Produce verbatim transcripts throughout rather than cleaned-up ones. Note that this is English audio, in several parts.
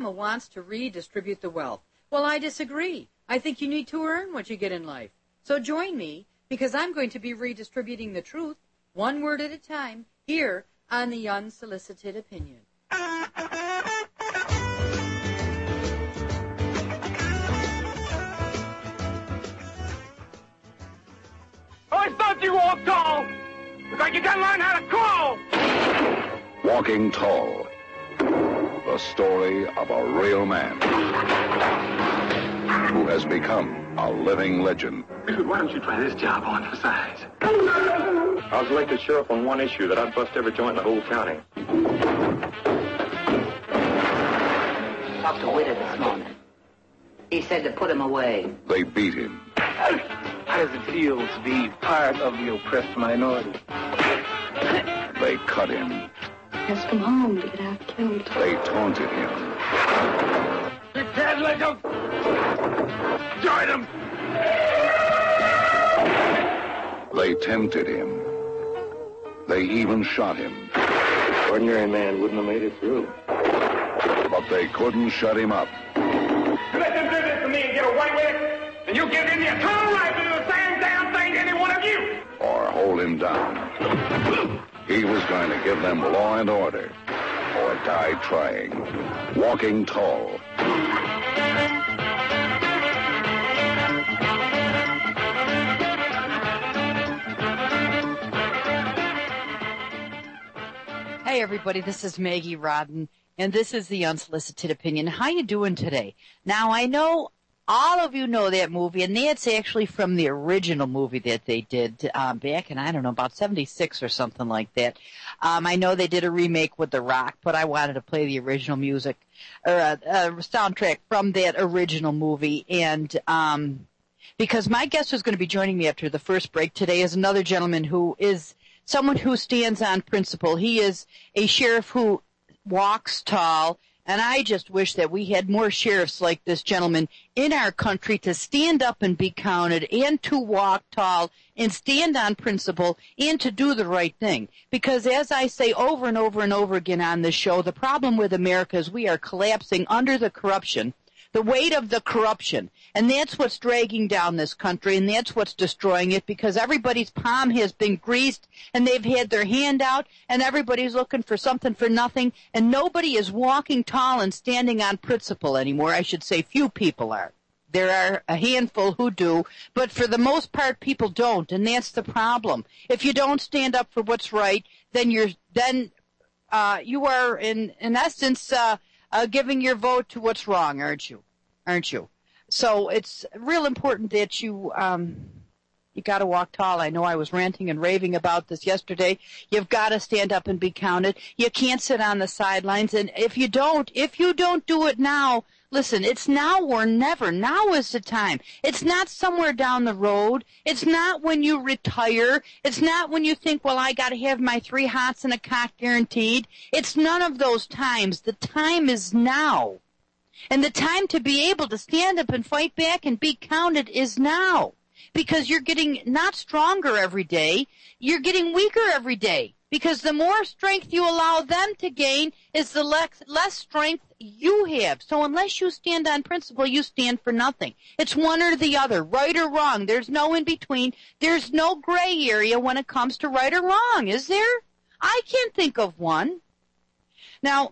wants to redistribute the wealth. Well, I disagree. I think you need to earn what you get in life. So join me, because I'm going to be redistributing the truth, one word at a time, here on The Unsolicited Opinion. I thought you walked tall. Looks like you gotta learn how to crawl. Walking Tall. The story of a real man who has become a living legend. Dude, why don't you try this job on for size? I was elected sheriff on one issue that I'd bust every joint in the whole county. Talked to Witter this morning. He said to put him away. They beat him. How does it feel to be part of the oppressed minority? They cut him. Just come home to get out killed. They taunted him. You can't let go. Join him. They tempted him. They even shot him. Ordinary man wouldn't have made it through. But they couldn't shut him up. You let them do this to me and get away with it, and you give them the eternal right to do the same damn thing to any one of you. Or hold him down. He was going to give them law and order, or die trying. Walking Tall. Hey, everybody, this is Maggie Rodden, and this is The Unsolicited Opinion. How you doing today? Now, I know all of you know that movie, and that's actually from the original movie that they did um, back in, I don't know, about seventy-six or something like that. Um, I know they did a remake with The Rock, but I wanted to play the original music, or a, a soundtrack from that original movie, and um, because my guest who's going to be joining me after the first break today is another gentleman who is someone who stands on principle. He is a sheriff who walks tall, and I just wish that we had more sheriffs like this gentleman in our country to stand up and be counted and to walk tall and stand on principle and to do the right thing. Because as I say over and over and over again on this show, the problem with America is we are collapsing under the corruption, the weight of the corruption. And that's what's dragging down this country, and that's what's destroying it, because everybody's palm has been greased, and they've had their hand out, and everybody's looking for something for nothing, and nobody is walking tall and standing on principle anymore. I should say few people are. There are a handful who do, but for the most part, people don't, and that's the problem. If you don't stand up for what's right, then you're then uh, you are in in essence uh, uh, giving your vote to what's wrong, aren't you? Aren't you? So it's real important that you um, you got to walk tall. I know I was ranting and raving about this yesterday. You've got to stand up and be counted. You can't sit on the sidelines, and if you don't, if you don't do it now, listen, it's now or never. Now is the time. It's not somewhere down the road. It's not when you retire. It's not when you think, well, I got to have my three hots and a cock guaranteed. It's none of those times. The time is now. And the time to be able to stand up and fight back and be counted is now. Because you're getting not stronger every day, you're getting weaker every day. Because the more strength you allow them to gain is the less, less strength you have. So unless you stand on principle, you stand for nothing. It's one or the other, right or wrong. There's no in between. There's no gray area when it comes to right or wrong, is there? I can't think of one. Now,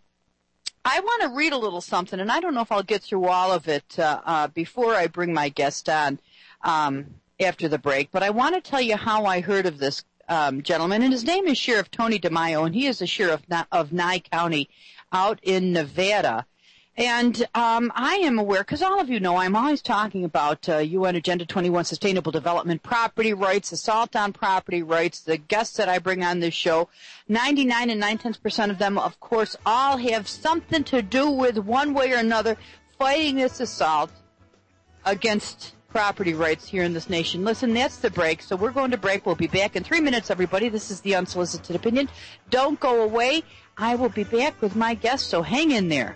I want to read a little something, and I don't know if I'll get through all of it uh, uh, before I bring my guest on um, after the break, but I want to tell you how I heard of this um, gentleman, and his name is Sheriff Tony DeMaio, and he is the sheriff of Nye County out in Nevada. And um, I am aware, because all of you know, I'm always talking about uh, U N Agenda twenty-one, Sustainable Development, property rights, assault on property rights. The guests that I bring on this show, ninety-nine and nine-tenths percent of them, of course, all have something to do with, one way or another, fighting this assault against property rights here in this nation. Listen, that's the break, so we're going to break. We'll be back in three minutes, everybody. This is The Unsolicited Opinion. Don't go away. I will be back with my guest, so hang in there.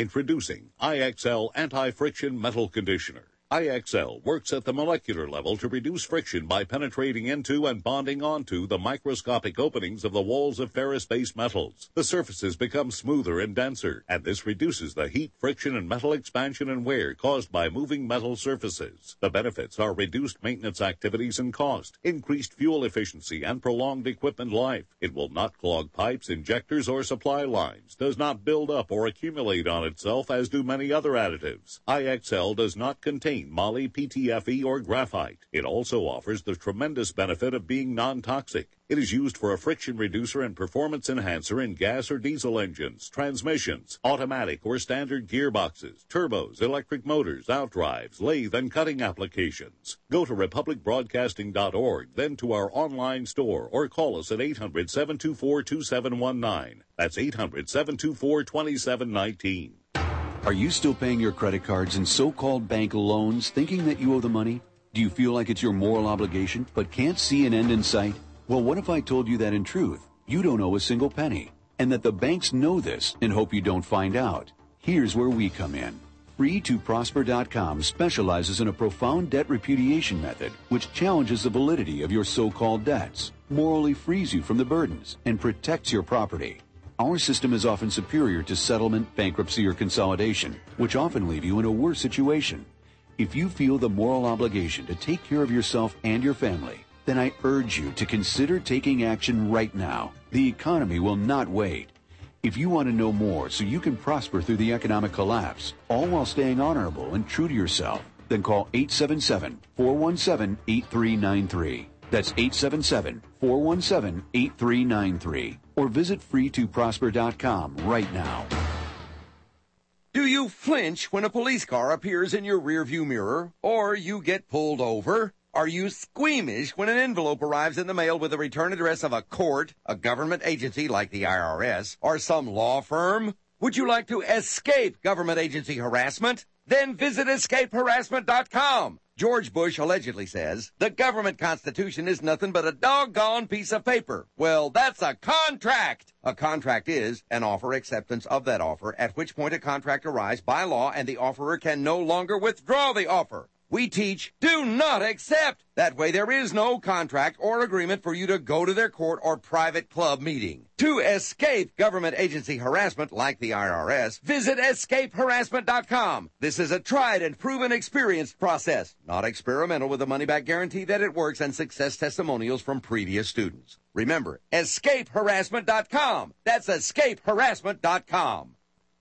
Introducing I X L Anti-Friction Metal Conditioner. I X L works at the molecular level to reduce friction by penetrating into and bonding onto the microscopic openings of the walls of ferrous-based metals. The surfaces become smoother and denser, and this reduces the heat, friction, and metal expansion and wear caused by moving metal surfaces. The benefits are reduced maintenance activities and cost, increased fuel efficiency, and prolonged equipment life. It will not clog pipes, injectors, or supply lines, does not build up or accumulate on itself as do many other additives. I X L does not contain moly, P T F E, or graphite. It also offers the tremendous benefit of being non-toxic. It is used for a friction reducer and performance enhancer in gas or diesel engines, transmissions, automatic or standard gearboxes, turbos, electric motors, outdrives, lathe, and cutting applications. Go to republic broadcasting dot org, then to our online store, or call us at eight hundred, seven two four, two seven one nine. That's eight hundred, seven two four, two seven one nine. Are you still paying your credit cards and so-called bank loans thinking that you owe the money? Do you feel like it's your moral obligation but can't see an end in sight? Well, what if I told you that in truth, you don't owe a single penny, and that the banks know this and hope you don't find out? Here's where we come in. free to prosper dot com specializes in a profound debt repudiation method which challenges the validity of your so-called debts, morally frees you from the burdens, and protects your property. Our system is often superior to settlement, bankruptcy, or consolidation, which often leave you in a worse situation. If you feel the moral obligation to take care of yourself and your family, then I urge you to consider taking action right now. The economy will not wait. If you want to know more so you can prosper through the economic collapse, all while staying honorable and true to yourself, then call eight seven seven, four one seven, eight three nine three. That's eight seven seven, four one seven, eight three nine three. Or visit free to prosper dot com right now. Do you flinch when a police car appears in your rearview mirror, or you get pulled over? Are you squeamish when an envelope arrives in the mail with the return address of a court, a government agency like the I R S, or some law firm? Would you like to escape government agency harassment? Then visit escape harassment dot com. George Bush allegedly says, the government constitution is nothing but a doggone piece of paper. Well, that's a contract. A contract is an offer acceptance of that offer, at which point a contract arrives by law and the offerer can no longer withdraw the offer. We teach, do not accept. That way there is no contract or agreement for you to go to their court or private club meeting. To escape government agency harassment like the I R S, visit escape harassment dot com. This is a tried and proven experienced process, not experimental, with a money-back guarantee that it works and success testimonials from previous students. Remember, escape harassment dot com. That's escape harassment dot com.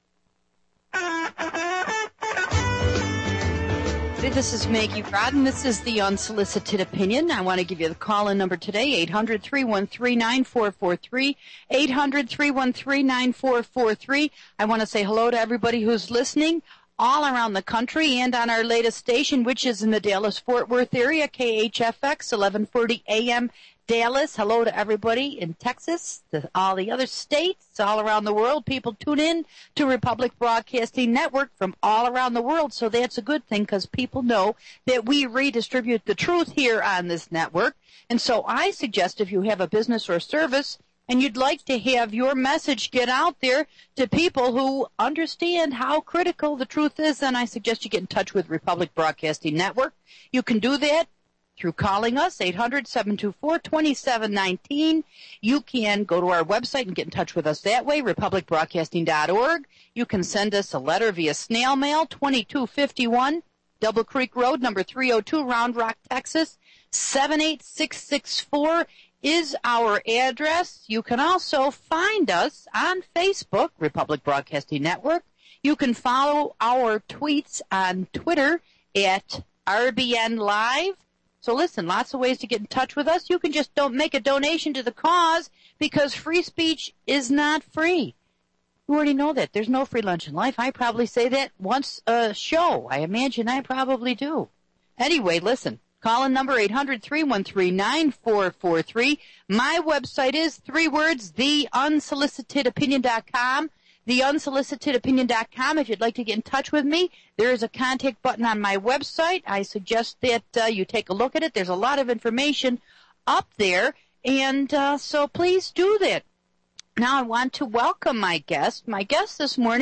This is Maggie Rodden. This is the Unsolicited Opinion. I want to give you the call-in number today, eight hundred, three one three, nine four four three, eight hundred, three one three, nine four four three. I want to say hello to everybody who's listening all around the country and on our latest station, which is in the Dallas-Fort Worth area, K H F X, eleven forty A M Dallas. Hello to everybody in Texas, to all the other states, all around the world. People tune in to Republic Broadcasting Network from all around the world, so that's a good thing because people know that we redistribute the truth here on this network. And so I suggest if you have a business or service and you'd like to have your message get out there to people who understand how critical the truth is, then I suggest you get in touch with Republic Broadcasting Network. You can do that through calling us, eight hundred, seven two four, two seven one nine. You can go to our website and get in touch with us that way, republic broadcasting dot org. You can send us a letter via snail mail, twenty-two fifty-one Double Creek Road, number three oh two, Round Rock, Texas, seven eight six six four is our address. You can also find us on Facebook, Republic Broadcasting Network. You can follow our tweets on Twitter at R B N Live. So listen, lots of ways to get in touch with us. You can just don't make a donation to the cause because free speech is not free. You already know that. There's no free lunch in life. I probably say that once a show. I imagine I probably do. Anyway, listen. Call in number eight hundred, three one three, nine four four three. My website is three words, the unsolicited opinion dot com. the unsolicited opinion dot com. If you'd like to get in touch with me, there is a contact button on my website. I suggest that uh, you take a look at it. There's a lot of information up there, and uh, so please do that. Now I want to welcome my guest. My guest this morning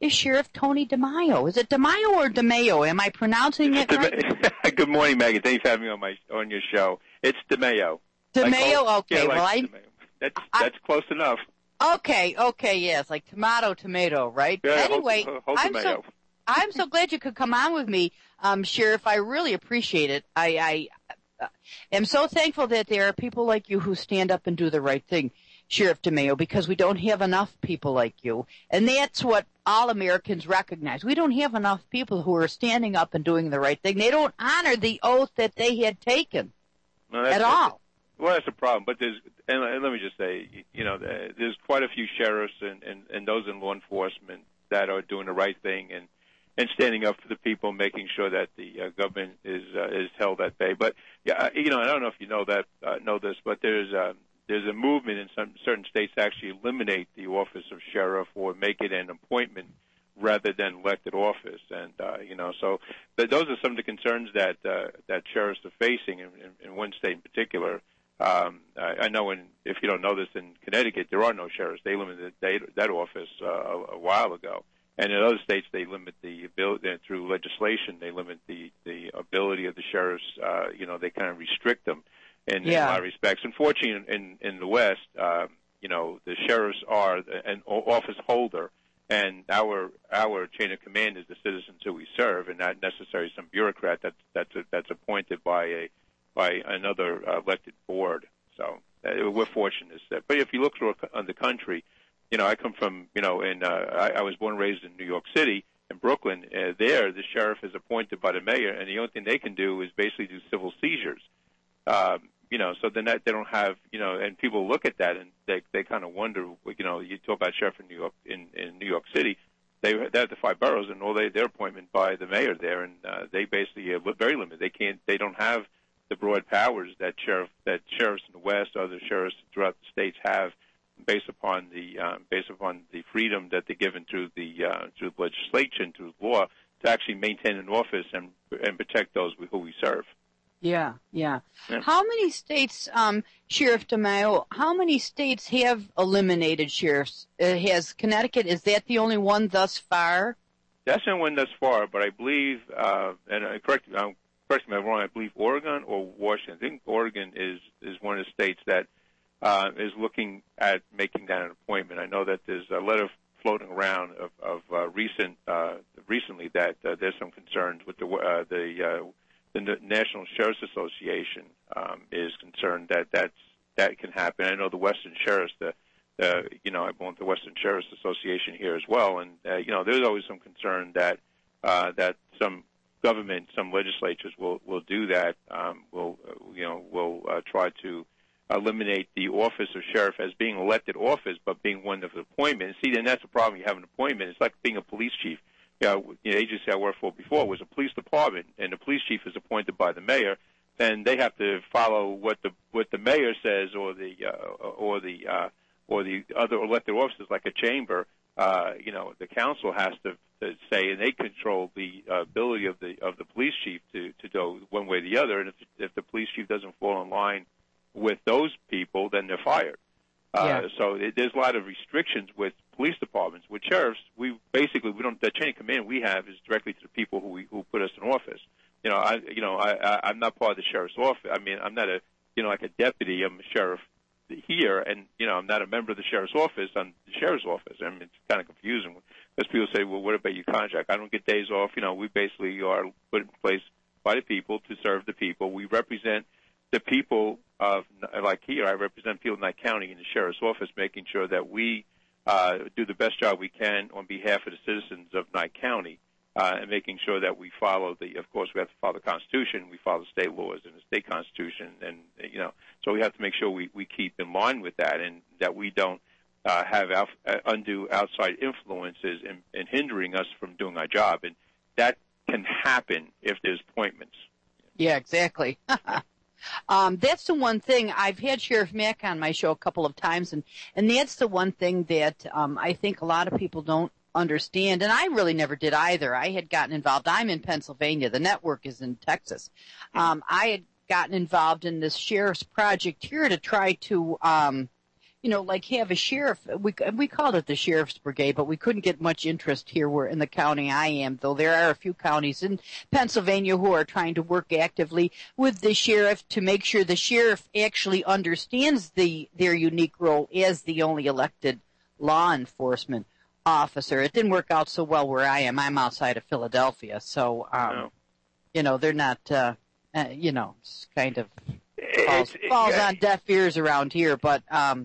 is Sheriff Tony DeMaio. Is it DeMaio or DeMaio? Am I pronouncing it right? Good morning, Maggie. Thanks for having me on my on your show. It's DeMaio. DeMaio, like, okay. Yeah, like well, I DeMaio. That's that's I, close enough. Okay, okay, yes, like tomato, tomato, right? Yeah, anyway, whole, whole I'm so I'm so glad you could come on with me, um, Sheriff. I really appreciate it. I, I uh, am so thankful that there are people like you who stand up and do the right thing, Sheriff DeMaio, because we don't have enough people like you, and that's what all Americans recognize. We don't have enough people who are standing up and doing the right thing. They don't honor the oath that they had taken no, that's, at that's, all. Well, that's a problem. But there's, and, and let me just say, you know, there's quite a few sheriffs and, and, and those in law enforcement that are doing the right thing and, and standing up for the people, making sure that the uh, government is uh, is held at bay. But yeah, you know, I don't know if you know that uh, know this, but there's uh, there's a movement in some certain states to actually eliminate the office of sheriff or make it an appointment rather than elected office. And uh, you know, so but those are some of the concerns that uh, that sheriffs are facing in, in, in one state in particular. Um, I, I know, in, if you don't know this, in Connecticut there are no sheriffs. They limited that, that office uh, a, a while ago. And in other states, they limit the ability through legislation. They limit the, the ability of the sheriffs. Uh, you know, they kind of restrict them in, yeah. in a lot of respects. Unfortunately, in, in the West, um, you know, the sheriffs are an office holder, and our our chain of command is the citizens who we serve, and not necessarily some bureaucrat that's that's a, that's appointed by a by another uh, elected board. So uh, we're fortunate. But if you look through on the country. You know, I come from, you know, in, uh, I, I was born and raised in New York City, in Brooklyn. Uh, there, the sheriff is appointed by the mayor, and the only thing they can do is basically do civil seizures. Um, you know, so then that, they don't have, you know, and people look at that and they they kind of wonder, you know, you talk about sheriff in New York, in, in New York City, they, they have the five boroughs and all they, their appointment by the mayor there, and uh, they basically are very limited. They can't, they don't have the broad powers that sheriff, that sheriffs in the West, other sheriffs throughout the states have. Based upon the uh, based upon the freedom that they're given through the uh, through the legislation, through law, to actually maintain an office and and protect those who we serve. Yeah, yeah. yeah. How many states, um, Sheriff DeMaio? How many states have eliminated sheriffs? Uh, has Connecticut? Is that the only one thus far? That's the only one thus far. But I believe, uh, and I correct um, correct me if I'm wrong. I believe Oregon or Washington. I think Oregon is is one of the states that. Uh, is looking at making that an appointment. I know that there's a letter floating around of, of uh, recent uh, recently that uh, there's some concerns with the uh, the, uh, the National Sheriff's Association um, is concerned that that's, that can happen. I know the Western Sheriffs, the, the you know I belong to the Western Sheriff's Association here as well, and uh, you know there's always some concern that uh, that some government, some legislatures will will do that. Um, will uh, you know will uh, try to eliminate the office of sheriff as being elected office, but being one of appointment. See, then that's the problem. You have an appointment. It's like being a police chief. You know, the agency I worked for before was a police department, and the police chief is appointed by the mayor. Then they have to follow what the what the mayor says, or the uh, or the uh, or the other elected officers, like a chamber. Uh, you know, the council has to, to say, and they control the uh, ability of the of the police chief to to go one way or the other. And if if the police chief doesn't fall in line with those people, then they're fired. Uh, yeah. So it, there's a lot of restrictions with police departments. With sheriffs, we basically we don't. The chain of command we have is directly to the people who we, who put us in office. You know, I you know I, I I'm not part of the sheriff's office. I mean, I'm not a you know like a deputy. I'm a sheriff here, and you know I'm not a member of the sheriff's office. I'm the sheriff's office. I mean, it's kind of confusing because people say, well, what about your contract? I don't get days off. You know, we basically are put in place by the people to serve the people. We represent the people of, like here, I represent people in Nye County in the sheriff's office, making sure that we uh, do the best job we can on behalf of the citizens of Nye County, uh, and making sure that we follow the, of course, we have to follow the Constitution, we follow state laws and the state Constitution, and, you know, so we have to make sure we, we keep in line with that and that we don't uh, have out, uh, undue outside influences in, in hindering us from doing our job. And that can happen if there's appointments. Yeah, exactly. Um, that's the one thing. I've had Sheriff Mack on my show a couple of times, and, and that's the one thing that um, I think a lot of people don't understand, and I really never did either. I had gotten involved. I'm in Pennsylvania. The network is in Texas. Um, I had gotten involved in this sheriff's project here to try to um, you know, like have a sheriff. We we called it the sheriff's brigade, but we couldn't get much interest here. Where in the county I am, though there are a few counties in Pennsylvania who are trying to work actively with the sheriff to make sure the sheriff actually understands the their unique role as the only elected law enforcement officer. It didn't work out so well where I am. I'm outside of Philadelphia, so um, no. you know they're not. Uh, uh, you know, it's kind of falls, it, falls yeah. on deaf ears around here, but. Um,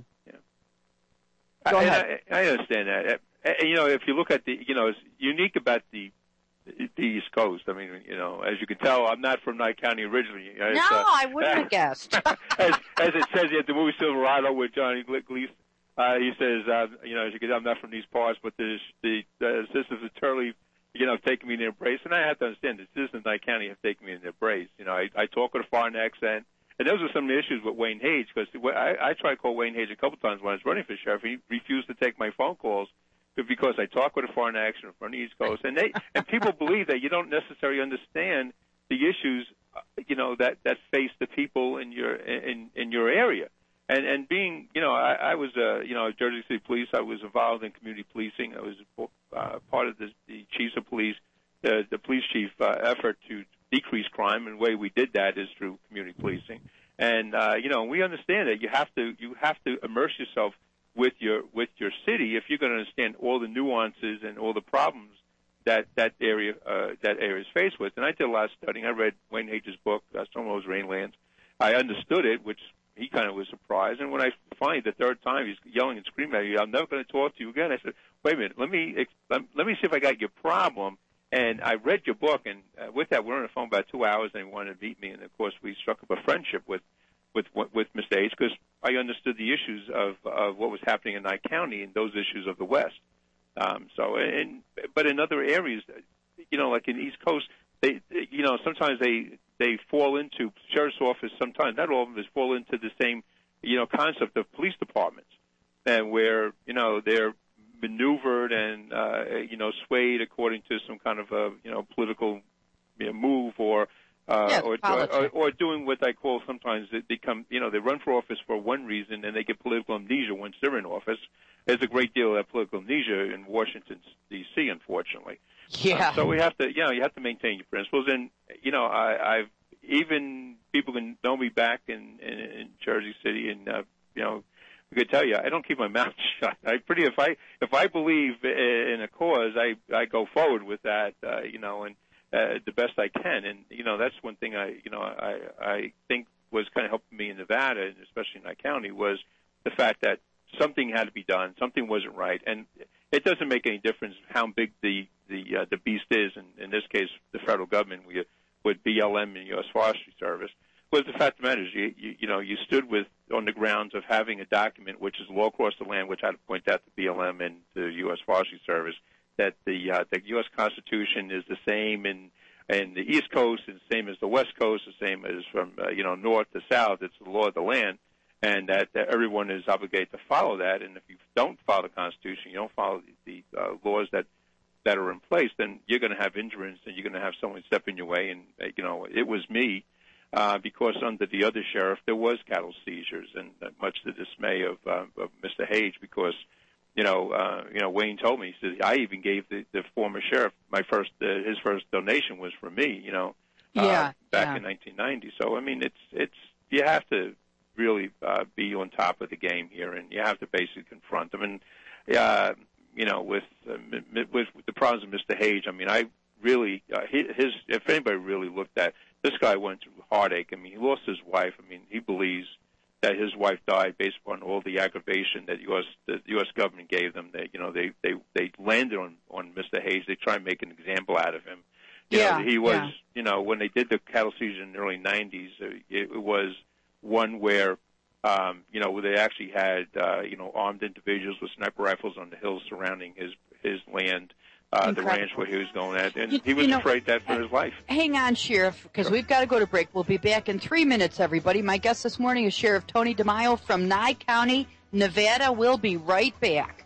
Go ahead. I, I understand that. You know, if you look at the, you know, it's unique about the the East Coast. I mean, you know, as you can tell, I'm not from Nye County originally. No, uh, I wouldn't have guessed. as, as it says at the movie Silverado with Johnny Gleason, uh, he says, uh, you know, as you can tell, I'm not from these parts, but the the uh, sisters of Turley, you know, have taken me in their embrace, and I have to understand the citizens of Nye County have taken me in their embrace. You know, I, I talk with a foreign accent. And those are some of the issues with Wayne Hage, because I, I tried to call Wayne Hage a couple times when I was running for sheriff. He refused to take my phone calls because I talk with a foreign accent from the East Coast. And they and people believe that you don't necessarily understand the issues, you know, that, that face the people in your in, in your area. And and being, you know, I, I was, uh, you know, Jersey City Police. I was involved in community policing. I was uh, part of the, the chiefs of police, the, the police chief uh, effort to decrease crime, and the way we did that is through community policing. And uh, you know, we understand that you have to you have to immerse yourself with your with your city if you're going to understand all the nuances and all the problems that that area uh, that area is faced with. And I did a lot of studying. I read Wayne Hage's book, uh, Some of Those Rainlands. I understood it, which he kind of was surprised. And when I finally, the third time, he's yelling and screaming at you, "I'm never going to talk to you again." I said, "Wait a minute, let me let me see if I got your problem." And I read your book, and uh, with that, we were on the phone about two hours, and he wanted to meet me. And, of course, we struck up a friendship with with, with Mister H, because I understood the issues of, of what was happening in Nye County and those issues of the West. Um, so, and, but in other areas, you know, like in the East Coast, they, you know, sometimes they they fall into sheriff's office. Sometimes, not all of them, fall into the same, you know, concept of police departments, and where, you know, they're maneuvered and uh, you know swayed according to some kind of a you know political you know, move or uh, yes, or, or or doing what I call sometimes they become you know they run for office for one reason and they get political amnesia once they're in office. There's a great deal of that political amnesia in Washington D C unfortunately. Yeah. Um, so we have to you know you have to maintain your principles, and you know I, I've even people can know me back in in, in Jersey City, and uh, you know. I could tell you, I don't keep my mouth shut. I pretty if I if I believe in a cause, I I go forward with that, uh, you know, and uh, the best I can. And you know, that's one thing I you know I I think was kind of helping me in Nevada, and especially in Nye County, was the fact that something had to be done, something wasn't right, and it doesn't make any difference how big the the uh, the beast is. And in this case, the federal government with, with B L M and U S Forestry Service. Was the fact of the matter is, you, you, you know, you stood with on the grounds of having a document which is law across the land, which I had to point out to B L M and the U S Forestry Service, that the uh, the U S Constitution is the same in in the East Coast, and the same as the West Coast, the same as from uh, you know north to south. It's the law of the land, and that, that everyone is obligated to follow that. And if you don't follow the Constitution, you don't follow the, the uh, laws that that are in place, then you're going to have injuries, and you're going to have someone step in your way. And uh, you know, it was me. Uh, because under the other sheriff there was cattle seizures, and uh, much to the dismay of, uh, of Mister Hage, because you know, uh, you know, Wayne told me, he said, I even gave the, the former sheriff my first, uh, his first donation was from me, you know, uh, yeah, back yeah. in nineteen ninety. So I mean, it's it's you have to really uh, be on top of the game here, and you have to basically confront them. And uh, you know, with uh, with the problems of Mister Hage, I mean, I really uh, his if anybody really looked at. This guy went through heartache. I mean, he lost his wife. I mean, he believes that his wife died based upon all the aggravation that U S the U S government gave them. They, you know, they they they landed on on Mister Hage. They tried to make an example out of him. You yeah, know, he was, yeah. you know, when they did the cattle season in the early nineties, uh, it, it was one where, um, you know, where they actually had, uh, you know, armed individuals with sniper rifles on the hills surrounding his his land. Uh, the ranch where he was going at, and you, he was you know, afraid that for his life. Hang on, Sheriff, because we've got to go to break. We'll be back in three minutes, everybody. My guest this morning is Sheriff Tony DeMaio from Nye County, Nevada. We'll be right back.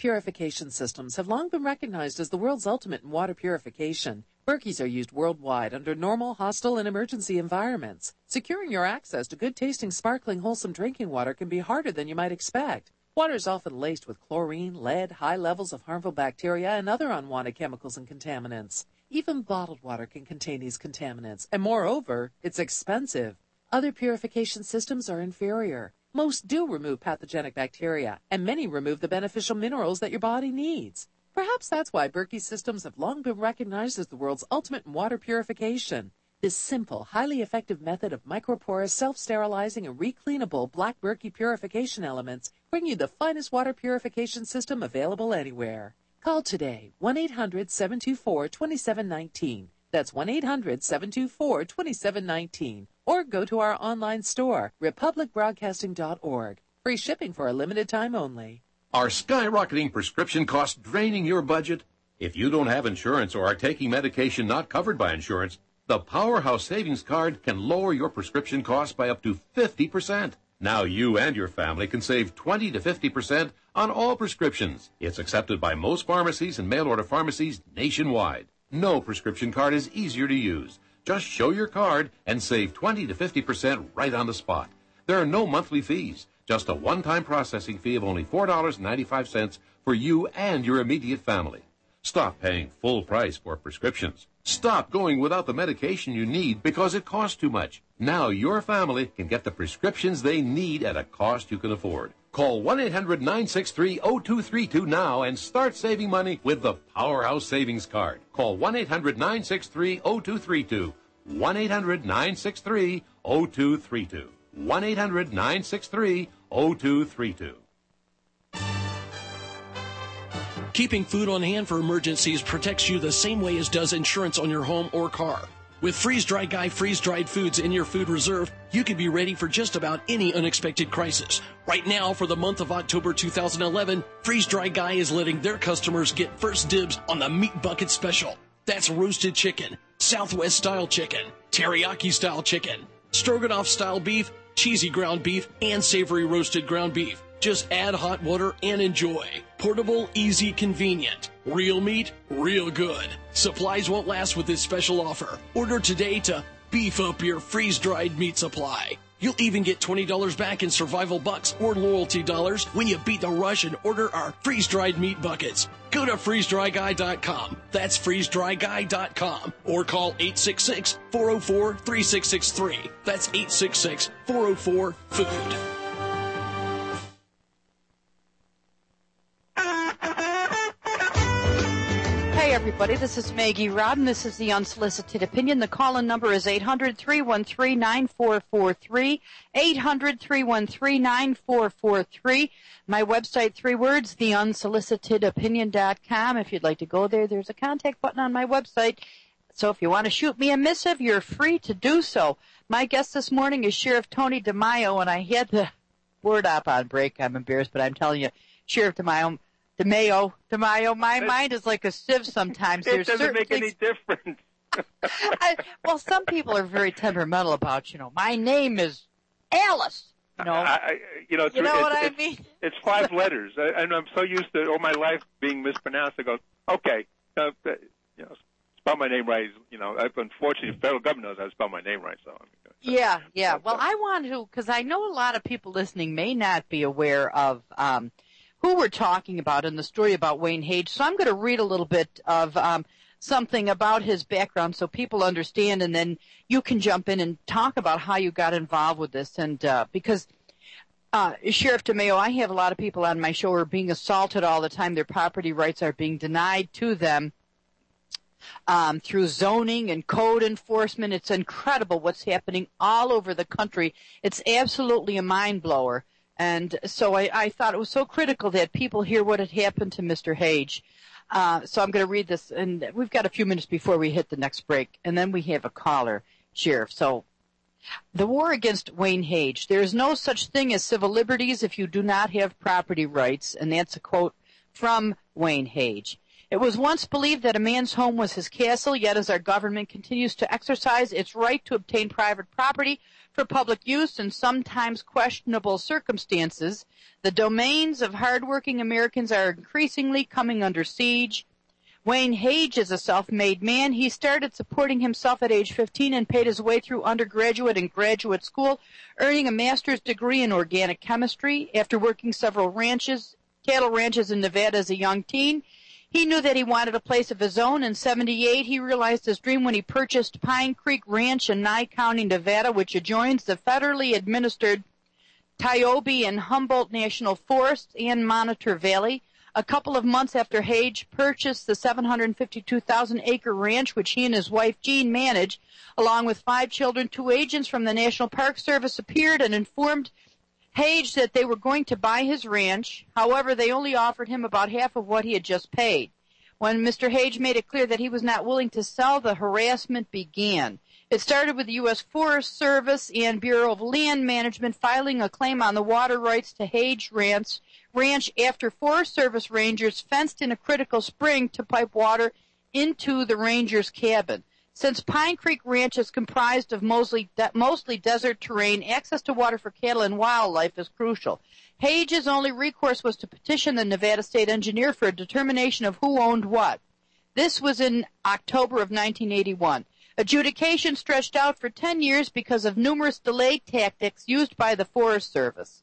purification systems have long been recognized as the world's ultimate in water purification. Berkey's are used worldwide under normal, hostile, and emergency environments. Securing your access to good-tasting, sparkling, wholesome drinking water can be harder than you might expect. Water is often laced with chlorine, lead, high levels of harmful bacteria, and other unwanted chemicals and contaminants. Even bottled water can contain these contaminants, and moreover, it's expensive. Other purification systems are inferior. Most do remove pathogenic bacteria, and many remove the beneficial minerals that your body needs. Perhaps that's why Berkey systems have long been recognized as the world's ultimate in water purification. This simple, highly effective method of microporous, self-sterilizing, and recleanable black Berkey purification elements bring you the finest water purification system available anywhere. Call today, one eight hundred, seven two four, two seven one nine. That's one eight hundred, seven two four, two seven one nine. Or go to our online store, republic broadcasting dot org. Free shipping for a limited time only. Are skyrocketing prescription costs draining your budget? If you don't have insurance or are taking medication not covered by insurance, the Powerhouse Savings Card can lower your prescription costs by up to fifty percent. Now you and your family can save twenty to fifty percent on all prescriptions. It's accepted by most pharmacies and mail-order pharmacies nationwide. No prescription card is easier to use. Just show your card and save twenty to fifty percent right on the spot. There are no monthly fees, just a one-time processing fee of only four dollars and ninety-five cents for you and your immediate family. Stop paying full price for prescriptions. Stop going without the medication you need because it costs too much. Now your family can get the prescriptions they need at a cost you can afford. Call one eight hundred, nine six three, zero two three two now and start saving money with the Powerhouse Savings Card. Call one eight hundred, nine six three, zero two three two. one eight hundred, nine six three, zero two three two. one eight hundred, nine six three, zero two three two. Keeping food on hand for emergencies protects you the same way as does insurance on your home or car. With Freeze Dry Guy freeze-dried foods in your food reserve, you can be ready for just about any unexpected crisis. Right now, for the month of October two thousand eleven, Freeze Dry Guy is letting their customers get first dibs on the Meat Bucket Special. That's roasted chicken, Southwest-style chicken, teriyaki-style chicken, stroganoff-style beef, cheesy ground beef, and savory roasted ground beef. Just add hot water and enjoy. Portable, easy, convenient. Real meat, real good. Supplies won't last with this special offer. Order today to beef up your freeze-dried meat supply. You'll even get twenty dollars back in survival bucks or loyalty dollars when you beat the rush and order our freeze-dried meat buckets. Go to freeze dry guy dot com. That's freeze dry guy dot com. Or call eight six six, four oh four, three six six three. That's eight six six, four oh four, food. Hey everybody, this is Maggie Rodden. This is the Unsolicited Opinion. The call-in number is eight hundred, three one three, nine four four three, eight hundred, three one three, nine four four three. My website, three words, the unsolicited opinion dot com. If you'd like to go there, there's a contact button on my website. So if you want to shoot me a missive, you're free to do so. My guest this morning is Sheriff Tony DeMaio, and I had the word up on break. I'm embarrassed, but I'm telling you, Sheriff DeMaio, DeMaio, DeMaio, my it, mind is like a sieve sometimes. It There's doesn't make things, any difference. I, well, some people are very temperamental about, you know, my name is Alice. You know, I, I, you know, it's, you know it's, what it's, I mean? It's five letters, I, and I'm so used to all my life being mispronounced. I go, okay, uh, you know, spell my name right. You know, I've, unfortunately, the federal government knows how to spell my name right. So, I mean, yeah, yeah. Well, I want to, because I know a lot of people listening may not be aware of um, who we're talking about in the story about Wayne Hage. So I'm going to read a little bit of um, something about his background so people understand, and then you can jump in and talk about how you got involved with this. And uh, because uh, Sheriff DeMaio, I have a lot of people on my show who are being assaulted all the time. Their property rights are being denied to them um, through zoning and code enforcement. It's incredible what's happening all over the country. It's absolutely a mind blower. And so I, I thought it was so critical that people hear what had happened to Mister Hage. Uh, so I'm going to read this, and we've got a few minutes before we hit the next break, and then we have a caller, Sheriff. So the war against Wayne Hage. There is no such thing as civil liberties if you do not have property rights, and that's a quote from Wayne Hage. It was once believed that a man's home was his castle, yet as our government continues to exercise its right to obtain private property for public use in sometimes questionable circumstances, the domains of hardworking Americans are increasingly coming under siege. Wayne Hage is a self-made man. He started supporting himself at age fifteen and paid his way through undergraduate and graduate school, earning a master's degree in organic chemistry. After working several ranches, cattle ranches in Nevada as a young teen, he knew that he wanted a place of his own. In seventy-eight, he realized his dream when he purchased Pine Creek Ranch in Nye County, Nevada, which adjoins the federally administered Tiobe and Humboldt National Forests and Monitor Valley. A couple of months after Hage purchased the seven hundred fifty-two thousand acre ranch, which he and his wife Jean managed, along with five children, two agents from the National Park Service appeared and informed Hage that they were going to buy his ranch. However, they only offered him about half of what he had just paid. When Mister Hage made it clear that he was not willing to sell, the harassment began. It started with the U S Forest Service and Bureau of Land Management filing a claim on the water rights to Hage Ranch, ranch after Forest Service rangers fenced in a critical spring to pipe water into the ranger's cabin. Since Pine Creek Ranch is comprised of mostly, de- mostly desert terrain, access to water for cattle and wildlife is crucial. Hage's only recourse was to petition the Nevada State Engineer for a determination of who owned what. This was in October of nineteen eighty-one. Adjudication stretched out for ten years because of numerous delay tactics used by the Forest Service.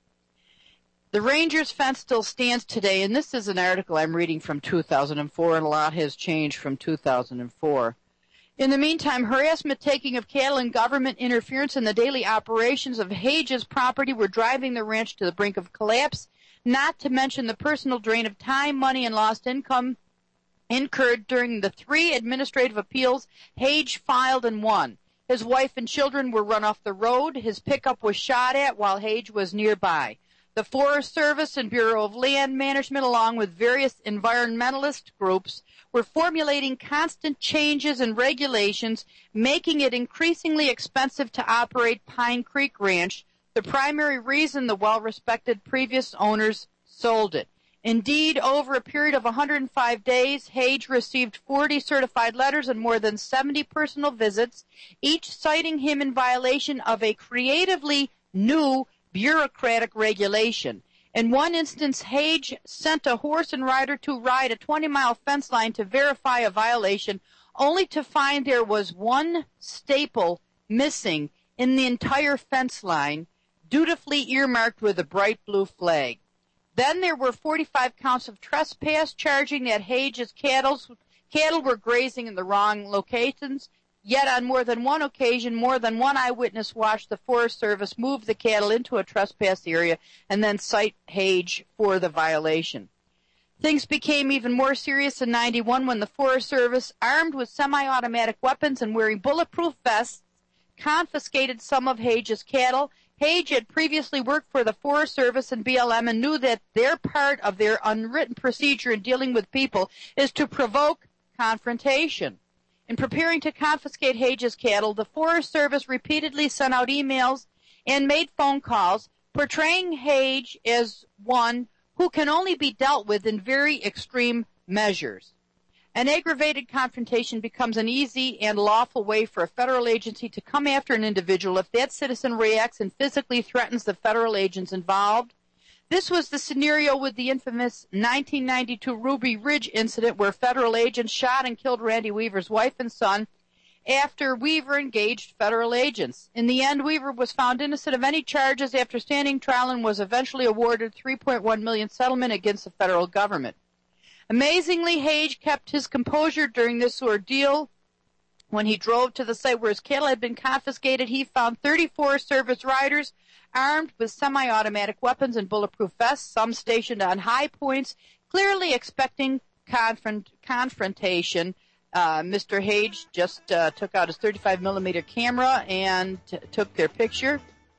The Rangers fence still stands today, and this is an article I'm reading from two thousand four, and a lot has changed from two thousand four. In the meantime, harassment, taking of cattle, and government interference in the daily operations of Hage's property were driving the ranch to the brink of collapse, not to mention the personal drain of time, money, and lost income incurred during the three administrative appeals Hage filed and won. His wife and children were run off the road. His pickup was shot at while Hage was nearby. The Forest Service and Bureau of Land Management, along with various environmentalist groups, were formulating constant changes and regulations, making it increasingly expensive to operate Pine Creek Ranch, the primary reason the well-respected previous owners sold it. Indeed, over a period of one hundred five days, Hage received forty certified letters and more than seventy personal visits, each citing him in violation of a creatively new bureaucratic regulation. In one instance, Hage sent a horse and rider to ride a twenty-mile fence line to verify a violation, only to find there was one staple missing in the entire fence line, dutifully earmarked with a bright blue flag. Then there were forty-five counts of trespass, charging that Hage's cattle, cattle were grazing in the wrong locations. Yet on more than one occasion, more than one eyewitness watched the Forest Service move the cattle into a trespass area and then cite Hage for the violation. Things became even more serious in ninety-one when the Forest Service, armed with semi-automatic weapons and wearing bulletproof vests, confiscated some of Hage's cattle. Hage had previously worked for the Forest Service and B L M and knew that their part of their unwritten procedure in dealing with people is to provoke confrontation. In preparing to confiscate Hage's cattle, the Forest Service repeatedly sent out emails and made phone calls portraying Hage as one who can only be dealt with in very extreme measures. An aggravated confrontation becomes an easy and lawful way for a federal agency to come after an individual if that citizen reacts and physically threatens the federal agents involved. This was the scenario with the infamous nineteen ninety-two Ruby Ridge incident where federal agents shot and killed Randy Weaver's wife and son after Weaver engaged federal agents. In the end, Weaver was found innocent of any charges after standing trial and was eventually awarded three point one million dollars settlement against the federal government. Amazingly, Hage kept his composure during this ordeal. When he drove to the site where his cattle had been confiscated, he found thirty-four service riders armed with semi-automatic weapons and bulletproof vests, some stationed on high points, clearly expecting confront- confrontation. Uh, Mister Hage just uh, took out his thirty-five millimeter camera and t- took their picture.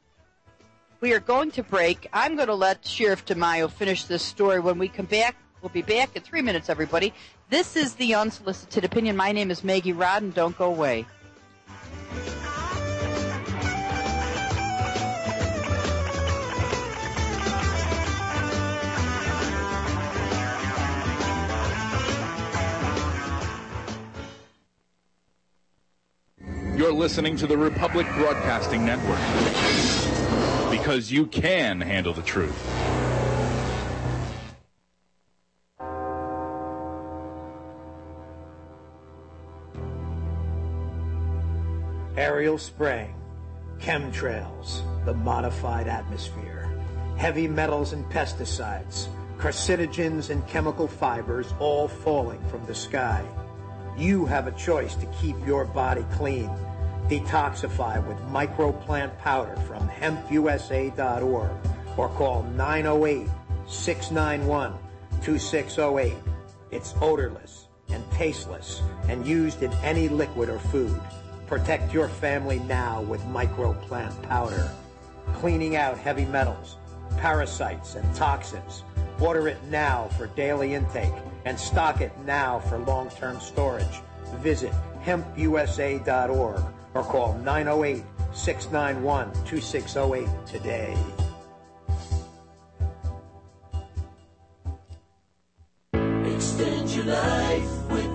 We are going to break. I'm going to let Sheriff DeMaio finish this story. When we come back, we'll be back in three minutes, everybody. This is the Unsolicited Opinion. My name is Maggie Rodden. Don't go away. You're listening to the Republic Broadcasting Network. Because you can handle the truth. Aerial spraying, chemtrails, the modified atmosphere, heavy metals and pesticides, carcinogens and chemical fibers all falling from the sky. You have a choice to keep your body clean. Detoxify with microplant powder from hemp U S A dot org or call nine oh eight, six nine one, two six oh eight. It's odorless and tasteless and used in any liquid or food. Protect your family now with microplant powder. Cleaning out heavy metals, parasites, and toxins. Order it now for daily intake and stock it now for long-term storage. Visit hemp U S A dot org or call nine oh eight, six nine one, two six oh eight today. Extend your life with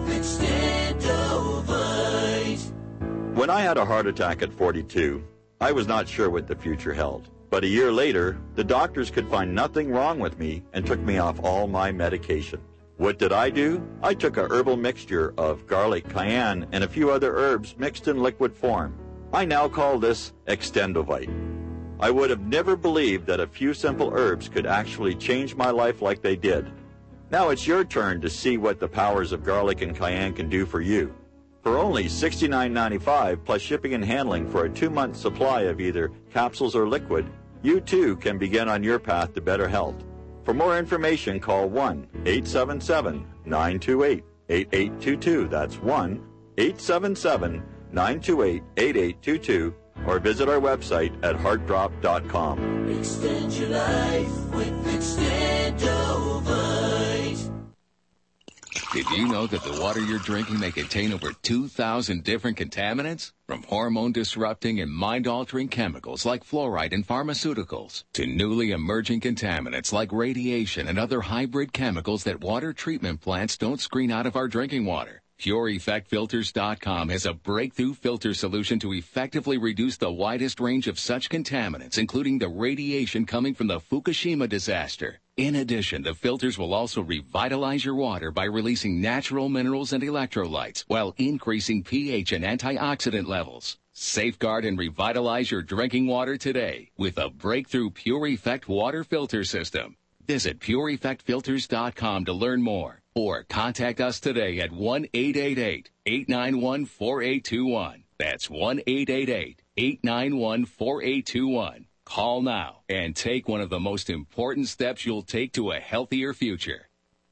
Extendovite. When I had a heart attack at forty-two, I was not sure what the future held. But a year later, the doctors could find nothing wrong with me and took me off all my medication. What did I do? I took a herbal mixture of garlic, cayenne, and a few other herbs mixed in liquid form. I now call this Extendovite. I would have never believed that a few simple herbs could actually change my life like they did. Now it's your turn to see what the powers of garlic and cayenne can do for you. For only sixty-nine ninety-five plus shipping and handling for a two-month supply of either capsules or liquid, you too can begin on your path to better health. For more information, call one eight seven seven, nine two eight, eight eight two two. That's one eight seven seven, nine two eight, eight eight two two, or visit our website at heart drop dot com. Extend your life with Extendovite. Did you know that the water you're drinking may contain over two thousand different contaminants? From hormone-disrupting and mind-altering chemicals like fluoride in pharmaceuticals to newly emerging contaminants like radiation and other hybrid chemicals that water treatment plants don't screen out of our drinking water. Pure Effect Filters dot com has a breakthrough filter solution to effectively reduce the widest range of such contaminants, including the radiation coming from the Fukushima disaster. In addition, the filters will also revitalize your water by releasing natural minerals and electrolytes while increasing pH and antioxidant levels. Safeguard and revitalize your drinking water today with a breakthrough Pure Effect water filter system. Visit Pure Effect Filters dot com to learn more or contact us today at one eight eight eight, eight nine one, four eight two one. That's one eight eight eight, eight nine one, four eight two one. Call now and take one of the most important steps you'll take to a healthier future.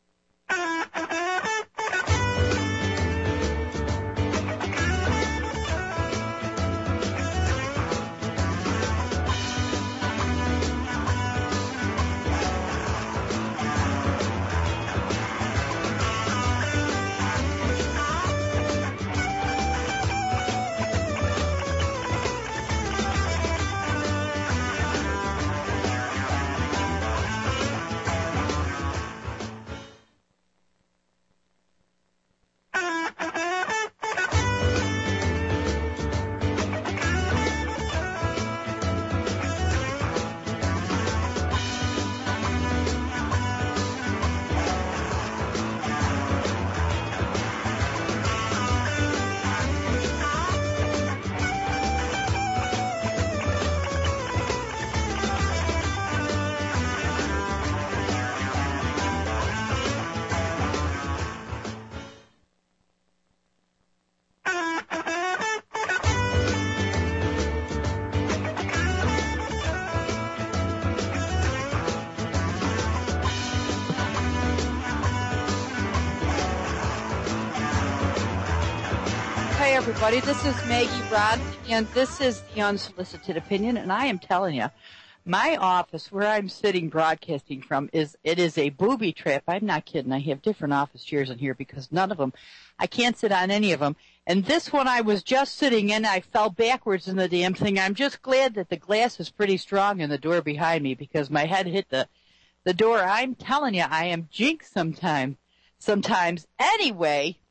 Everybody, this is Maggie Rod, and this is the Unsolicited Opinion, and I am telling you, my office, where I'm sitting broadcasting from, is it is a booby trap. I'm not kidding. I have different office chairs in here because none of them, I can't sit on any of them. And this one I was just sitting in, I fell backwards in the damn thing. I'm just glad that the glass is pretty strong in the door behind me because my head hit the, the door. I'm telling you, I am jinxed sometime, sometimes. Anyway,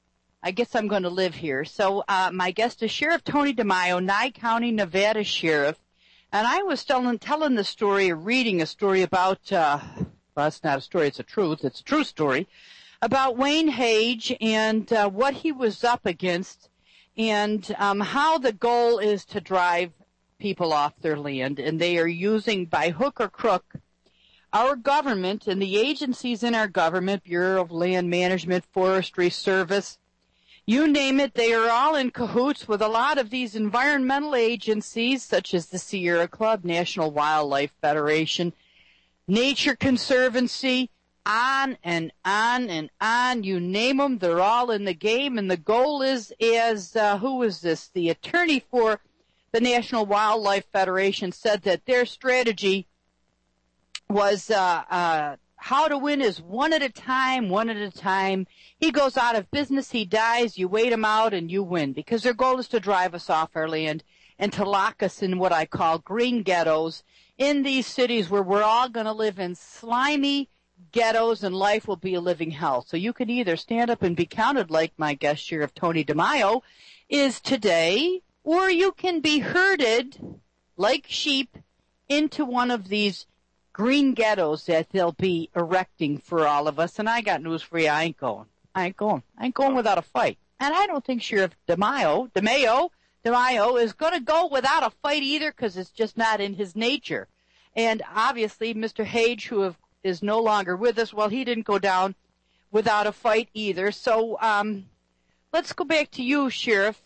I guess I'm going to live here. So uh, my guest is Sheriff Tony DeMaio, Nye County, Nevada Sheriff. And I was telling, telling the story, or reading a story about, uh, well, it's not a story, it's a truth, it's a true story, about Wayne Hage and uh, what he was up against and um, how the goal is to drive people off their land. And they are using, by hook or crook, our government and the agencies in our government, Bureau of Land Management, Forestry Service, you name it, they are all in cahoots with a lot of these environmental agencies, such as the Sierra Club, National Wildlife Federation, Nature Conservancy, on and on and on. You name them, they're all in the game. And the goal is, as uh, who is this? The attorney for the National Wildlife Federation said that their strategy was uh, uh, how to win is one at a time, one at a time. He goes out of business, he dies, you wait him out, and you win. Because their goal is to drive us off our land and to lock us in what I call green ghettos in these cities where we're all going to live in slimy ghettos and life will be a living hell. So you can either stand up and be counted like my guest Sheriff Tony DeMaio is today, or you can be herded like sheep into one of these green ghettos that they'll be erecting for all of us. And I got news for you. I ain't going. I ain't going. I ain't going without a fight. And I don't think Sheriff DeMaio, DeMaio, DeMaio is going to go without a fight either, because it's just not in his nature. And obviously, Mister Hage, who have, is no longer with us, well, he didn't go down without a fight either. So um, let's go back to you, Sheriff.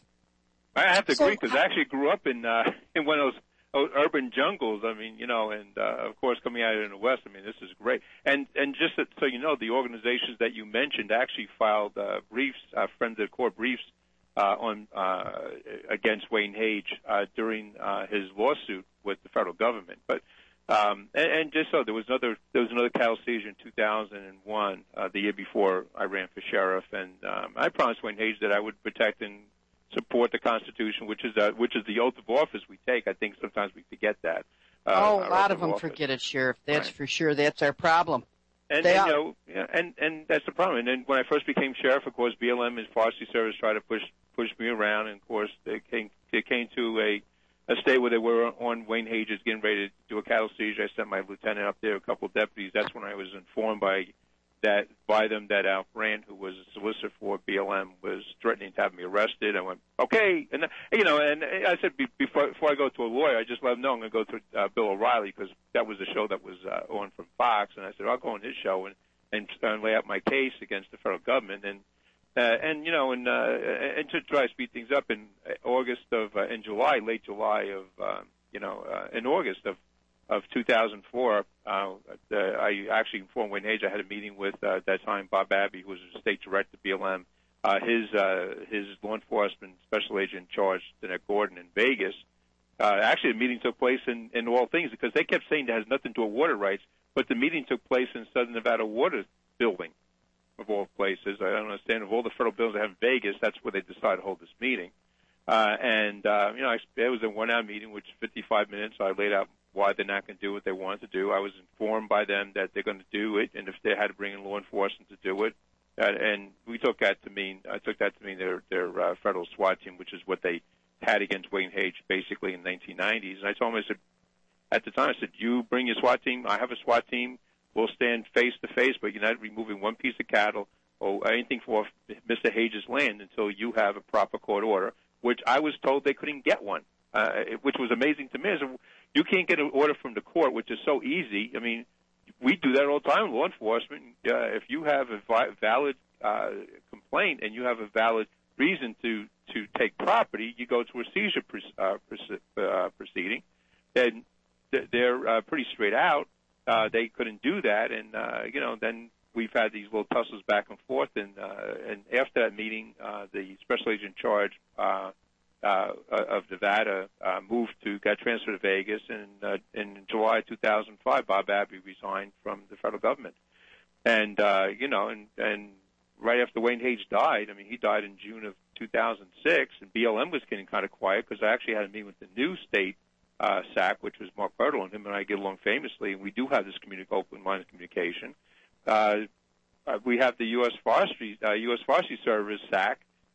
I have to so, agree, because I actually grew up in uh, in one of those urban jungles. I mean, you know, and uh, of course, coming out in the West, I mean, this is great. And and just so you know, the organizations that you mentioned actually filed uh, briefs, uh, friends of the court briefs, uh, on uh, against Wayne Hage uh, during uh, his lawsuit with the federal government. But um, and, and just so there was another there was another cattle seizure in two thousand one, uh, the year before I ran for sheriff, and um, I promised Wayne Hage that I would protect and support the Constitution, which is uh, which is the oath of office we take. I think sometimes we forget that. Uh, oh, a lot of them office. forget it, Sheriff. That's right. for sure. That's our problem. And, and you know, yeah, and and that's the problem. And then when I first became sheriff, of course, B L M and Forestry Service tried to push push me around. And of course, they came they came to a a state where they were on Wayne Hage's getting ready to do a cattle seizure. I sent my lieutenant up there, a couple of deputies. That's when I was informed by that by them that Al Brand, who was a solicitor for B L M, was threatening to have me arrested. I went, okay, and you know, and I said before before I go to a lawyer, I just let them know I'm going to go to uh, Bill O'Reilly, because that was the show that was uh, on from Fox, and I said I'll go on his show and and, and lay out my case against the federal government, and uh, and you know, and uh, and to try to speed things up in August of uh, in July, late July of uh, you know, uh, in August of. of two thousand four, uh, uh, I actually informed Wayne Hage. I had a meeting with, uh, at that time, Bob Abbey, who was the state director of B L M, uh, his, uh, his law enforcement special agent in charge, Danette Gordon, in Vegas. Uh, actually, the meeting took place in, in all things, because they kept saying that has nothing to do with water rights, but the meeting took place in Southern Nevada Water Building, of all places. I don't understand. Of all the federal buildings they have in Vegas, that's where they decided to hold this meeting. Uh, and, uh, you know, I, it was a one-hour meeting, which is fifty-five minutes, so I laid out why they're not going to do what they wanted to do. I was informed by them that they're going to do it, and if they had to bring in law enforcement to do it, uh, and we took that to mean, I took that to mean their their uh, federal SWAT team, which is what they had against Wayne Hage basically in the nineteen nineties. And I told them, I said, at the time, I said, you bring your SWAT team, I have a SWAT team, we'll stand face to face, but you're not removing one piece of cattle or anything for Mister Hage's land until you have a proper court order, which I was told they couldn't get one, uh, which was amazing to me. So you can't get an order from the court, which is so easy. I mean, we do that all the time in law enforcement. Uh, if you have a vi- valid uh, complaint and you have a valid reason to, to take property, you go to a seizure pre- uh, pre- uh, proceeding, and th- they're uh, pretty straight out. Uh, they couldn't do that, and, uh, you know, then we've had these little tussles back and forth, and, uh, and after that meeting, uh, the special agent in charge uh, Uh, of Nevada uh, moved to, got transferred to Vegas, and uh, in July two thousand five, Bob Abbey resigned from the federal government. And, uh, you know, and, and right after Wayne Hage died, I mean, he died in June of two thousand six, and B L M was getting kind of quiet, because I actually had a meeting with the new state uh, S A C, which was Mark Bertle, and him and I get along famously, and we do have this communi- open line of communication. Uh, uh, we have the U S Forestry, uh, U S Forestry Service S A C,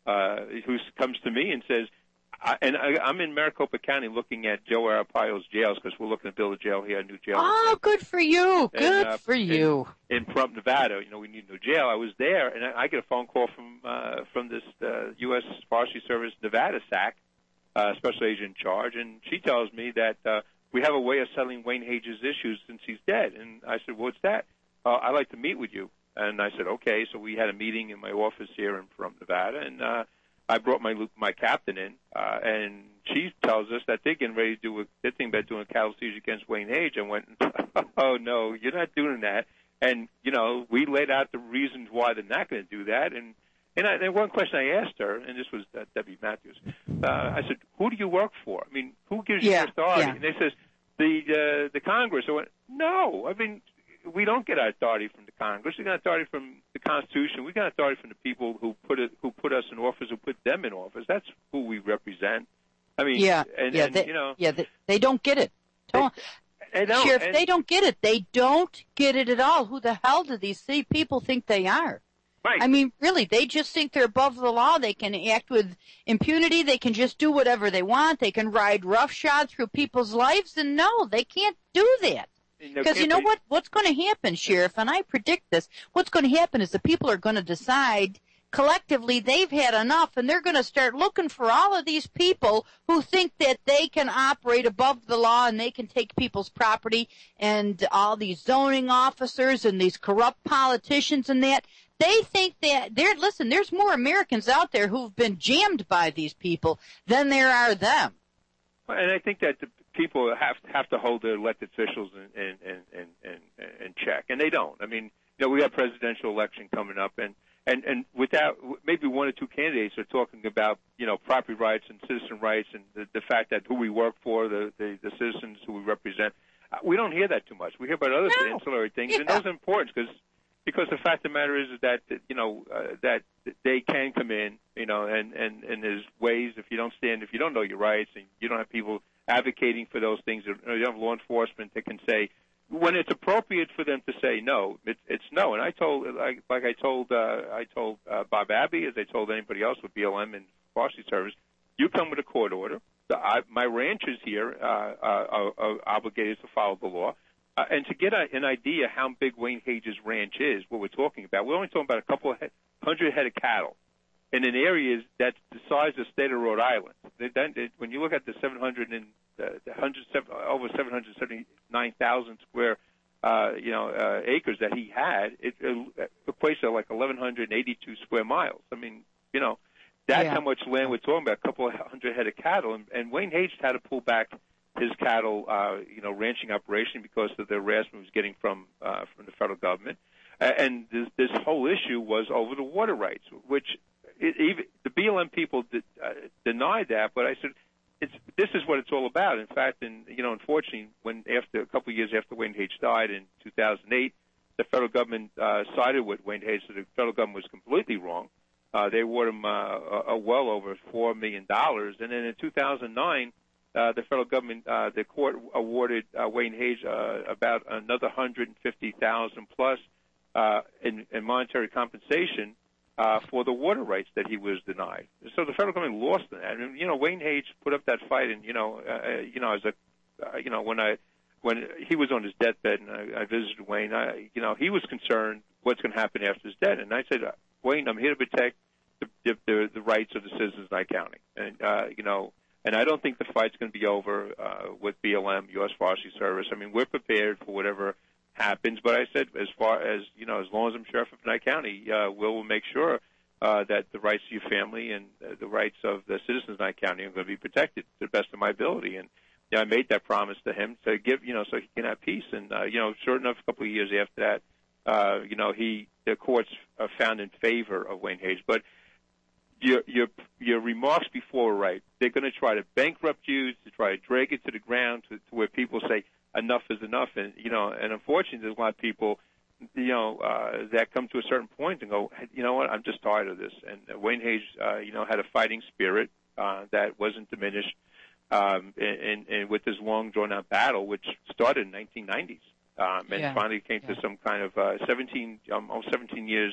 uh, who comes to me and says, I, and I, I'm in Maricopa County looking at Joe Arapaio's jails because we're looking to build a jail here, a new jail. Oh, good for you. And, good uh, for you. In, in Pahrump, Nevada, you know, we need a new jail. I was there, and I, I get a phone call from uh, from this uh, U S Forestry Service Nevada S A C, uh, special agent in charge, and she tells me that uh, we have a way of settling Wayne Hage's issues since he's dead. And I said, what's that? Uh, I'd like to meet with you. And I said, okay. So we had a meeting in my office here in Pahrump, Nevada, and uh, I brought my my captain in, uh, and she tells us that they're getting ready to do a, they're thinking about doing a cattle seizure against Wayne Hage. I went, oh, no, you're not doing that. And, you know, we laid out the reasons why they're not going to do that. And and, I, and one question I asked her, and this was uh, Debbie Matthews, uh, I said, who do you work for? I mean, who gives yeah, you authority? Yeah. And they says, the, uh, the Congress. I went, no, I mean, we don't get our authority from the Congress. We get authority from the Constitution. We get authority from the people who put it, who put us in office, who put them in office. That's who we represent. I mean, yeah, and, yeah, and they, you know, yeah, they, they don't get it. Don't, they don't, Sheriff, and, they don't get it. They don't get it at all. Who the hell do these people think they are? Right. I mean, really, they just think they're above the law. They can act with impunity. They can just do whatever they want. They can ride roughshod through people's lives. And no, they can't do that. Because you know what? What's going to happen, Sheriff, and I predict this, what's going to happen is the people are going to decide collectively they've had enough, and they're going to start looking for all of these people who think that they can operate above the law and they can take people's property, and all these zoning officers and these corrupt politicians and that. They think that, there. listen, there's more Americans out there who've been jammed by these people than there are them. And I think that the people have have to hold their elected officials in in, in, in, in check, and they don't. I mean, you know, we have presidential election coming up, and, and, and without maybe one or two candidates are talking about, you know, property rights and citizen rights and the, the fact that who we work for, the, the, the citizens who we represent. We don't hear that too much. We hear about other no. ancillary things, yeah. and those are important because because the fact of the matter is, is that, you know, uh, that they can come in, you know, and, and, and there's ways if you don't stand, if you don't know your rights and you don't have people advocating for those things, or you have law enforcement that can say, when it's appropriate for them to say no, it, it's no. And I told, like, like I told, uh, I told uh, Bob Abbey, as I told anybody else with B L M and Forestry Service, you come with a court order. The, I, my ranchers here uh, uh, are, are obligated to follow the law. Uh, and to get a, an idea how big Wayne Hage's ranch is, what we're talking about, we're only talking about a couple of he- hundred head of cattle in an area that's the size of the state of Rhode Island. They, they, when you look at the seven hundred and uh, the one hundred, over seven hundred seventy-nine thousand square, uh, you know, uh, acres that he had, it, it equates to like eleven eighty-two square miles. I mean, you know, that's yeah. how much land we're talking about, a couple of hundred head of cattle. And, and Wayne Hage had to pull back his cattle, uh, you know, ranching operation because of the harassment he was getting from uh, from the federal government. Uh, and this, this whole issue was over the water rights, which it, even the B L M people did, uh, denied that. But I said, it's this is what it's all about. In fact, and you know, unfortunately, when after a couple of years after Wayne Hage died in two thousand eight, the federal government uh, sided with Wayne Hage. So the federal government was completely wrong. Uh, they awarded him uh, a, a well over four million dollars, and then in two thousand nine. Uh, the federal government, uh, the court awarded uh, Wayne Hage uh, about another one hundred fifty thousand dollars plus uh, in, in monetary compensation uh, for the water rights that he was denied. So the federal government lost that. I mean, you know, Wayne Hage put up that fight, and you know, uh, you know, as a, uh, you know, when I, when he was on his deathbed, and I, I visited Wayne, I, you know, he was concerned what's going to happen after his death, and I said, Wayne, I'm here to protect the the, the, the rights of the citizens of Nye County, and uh, you know. And I don't think the fight's going to be over uh, with B L M, U S Forestry Service. I mean, we're prepared for whatever happens. But I said, as far as, you know, as long as I'm sheriff of Nye County, uh, we'll make sure uh, that the rights of your family and uh, the rights of the citizens of Nye County are going to be protected to the best of my ability. And you know, I made that promise to him to give, you know, so he can have peace. And, uh, you know, sure enough, a couple of years after that, uh, you know, he the courts uh, found in favor of Wayne Hage. But Your, your your remarks before were right. They're going to try to bankrupt you, to try to drag it to the ground, to, to where people say enough is enough. And you know, and unfortunately, there's a lot of people, you know, uh, that come to a certain point and go, you know what, I'm just tired of this. And Wayne Hage, uh, you know, had a fighting spirit uh, that wasn't diminished, um, and, and with this long drawn out battle, which started in nineteen nineties, um, and yeah. finally came yeah. to some kind of uh, seventeen, um, almost seventeen years.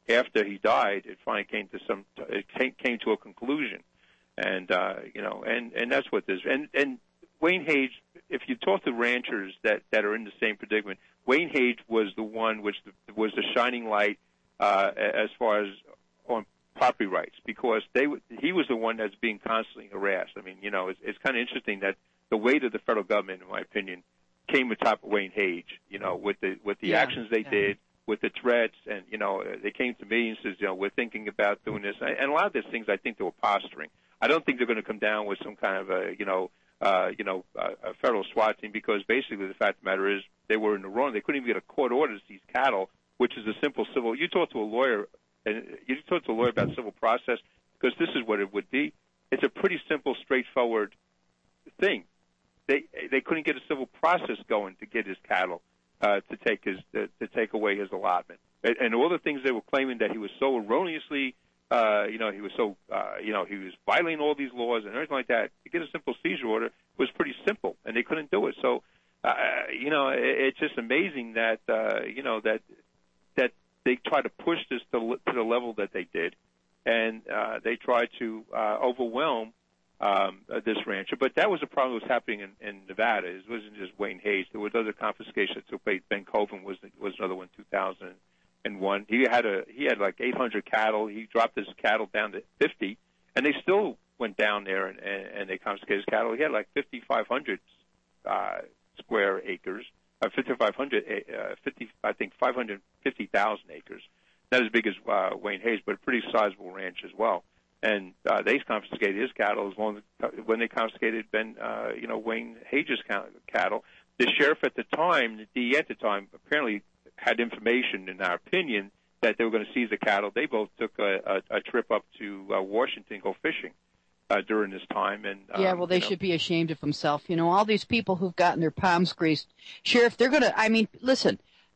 after he died, it finally came to some, it came, came to a conclusion. And, uh, you know, and, and that's what this, and, and Wayne Hage, if you talk to ranchers that, that are in the same predicament, Wayne Hage was the one which the, was the shining light, uh, as far as on property rights, because they, he was the one that's being constantly harassed. I mean, you know, it's, it's kind of interesting that the weight of the federal government, in my opinion, came atop of Wayne Hage, you know, with the, with the yeah, actions they yeah. did, with the threats, and, you know, they came to me and says, you know, we're thinking about doing this. And a lot of these things, I think they were posturing. I don't think they're going to come down with some kind of a, you know, uh, you know, uh, a federal SWAT team, because basically the fact of the matter is they were in the wrong. They couldn't even get a court order to seize cattle, which is a simple civil. You talk to a lawyer, and you talk to a lawyer about civil process, because this is what it would be. It's a pretty simple, straightforward thing. They they couldn't get a civil process going to get his cattle. Uh, to take his uh, to take away his allotment, and, and all the things they were claiming that he was so erroneously, uh, you know, he was so, uh, you know, he was violating all these laws and everything like that. To get a simple seizure order was pretty simple, and they couldn't do it. So, uh, you know, it, it's just amazing that uh, you know that that they tried to push this to, to the level that they did, and uh, they tried to uh, overwhelm. Um, uh, this rancher, but that was a problem that was happening in, in Nevada. It wasn't just Wayne Hage. There was other confiscations that took place. Ben Coven was was another one, two thousand one. He had a he had like eight hundred cattle. He dropped his cattle down to fifty, and they still went down there and, and, and they confiscated his cattle. He had like fifty-five hundred uh, square acres, uh, fifty-five hundred, uh, fifty, I think five hundred fifty thousand acres. Not as big as uh, Wayne Hage, but a pretty sizable ranch as well. And uh, they confiscated his cattle as long as when they confiscated Ben, uh, you know, Wayne Hage's cattle. The sheriff at the time, the D E at the time, apparently had information, in our opinion, that they were going to seize the cattle. They both took a, a, a trip up to uh, Washington to go fishing uh, during this time. And um, yeah, well, they you know, should be ashamed of themselves. You know, all these people who've gotten their palms greased, Sheriff, they're going to. I mean, listen,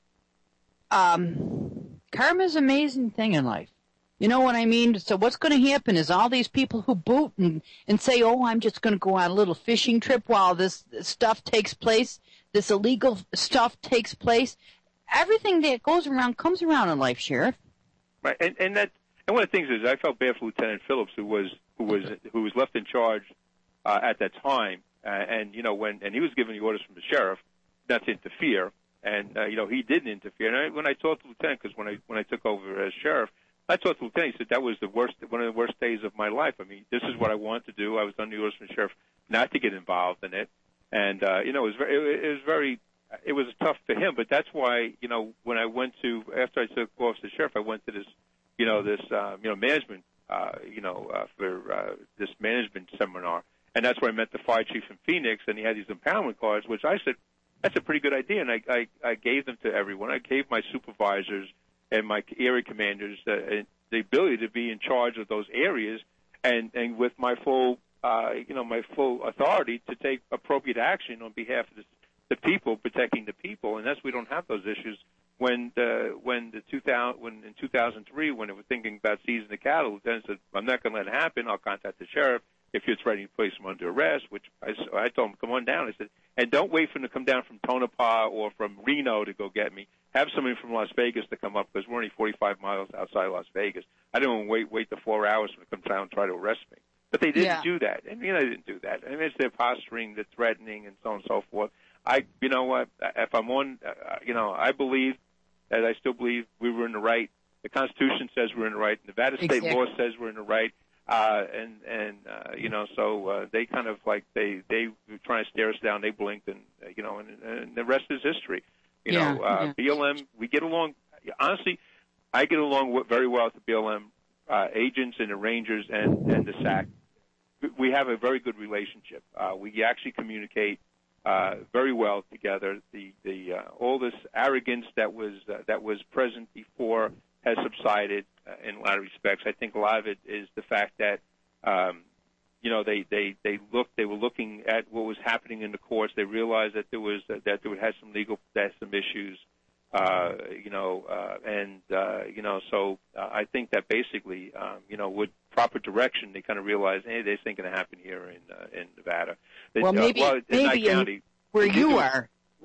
um, karma's an amazing thing in life. You know what I mean? So what's going to happen is all these people who boot and, and say, oh, I'm just going to go on a little fishing trip while this, this stuff takes place, this illegal stuff takes place. Everything that goes around comes around in life, Sheriff. Right, and and that and one of the things is I felt bad for Lieutenant Phillips, who was who was who was left in charge uh, at that time, uh, and you know when and he was given the orders from the sheriff not to interfere, and uh, you know he didn't interfere. And I, when I talked to the lieutenant, because when I when I took over as sheriff, I talked to the lieutenant. He said that was the worst, one of the worst days of my life. I mean, this is what I wanted to do. I was under the orders from the sheriff not to get involved in it, and uh, you know, it was very, it, it was very, it was tough for him. But that's why, you know, when I went to after I took office as sheriff, I went to this, you know, this, um, you know, management, uh, you know, uh, for uh, this management seminar, and that's where I met the fire chief in Phoenix, and he had these empowerment cards, which I said that's a pretty good idea, and I, I, I gave them to everyone. I gave my supervisors and my area commanders uh, the ability to be in charge of those areas, and, and with my full, uh, you know, my full authority to take appropriate action on behalf of the, the people, protecting the people. And that's we don't have those issues. When the when the two thousand when in two thousand three when they were thinking about seizing the cattle, the lieutenant said, "I'm not going to let it happen. I'll contact the sheriff if you're threatening to place him under arrest." Which I, I told him, "Come on down." I said, "And don't wait for him to come down from Tonopah or from Reno to go get me. Have somebody from Las Vegas to come up, because we're only forty-five miles outside Las Vegas. I didn't want to wait wait the four hours for them to come down and try to arrest me." But they didn't yeah. do that, and you know they didn't do that. I mean, it's their posturing, the threatening, and so on and so forth. I, you know what? If I'm on, uh, you know, I believe, as I still believe, we were in the right. The Constitution says we're in the right. Nevada state exactly. law says we're in the right. Uh, and and uh, you know, so uh, they kind of like they they were trying to stare us down. They blinked, and uh, you know, and, and the rest is history. You yeah, know, uh, yeah. B L M. We get along. Honestly, I get along with, very well with the B L M uh, agents and the Rangers and and the S A C. We have a very good relationship. Uh, we actually communicate uh, very well together. The the uh, all this arrogance that was uh, that was present before has subsided uh, in a lot of respects. I think a lot of it is the fact that, um, you know, they, they, they looked, they were looking at what was happening in the courts. They realized that there was, uh, that there had some legal, that some issues, uh, you know, uh, and, uh, you know, so uh, I think that basically, um, you know, with proper direction, they kind of realized, hey, this ain't going to happen here in, uh, in Nevada. Well, maybe, uh, well, in maybe Nye County, in where you are.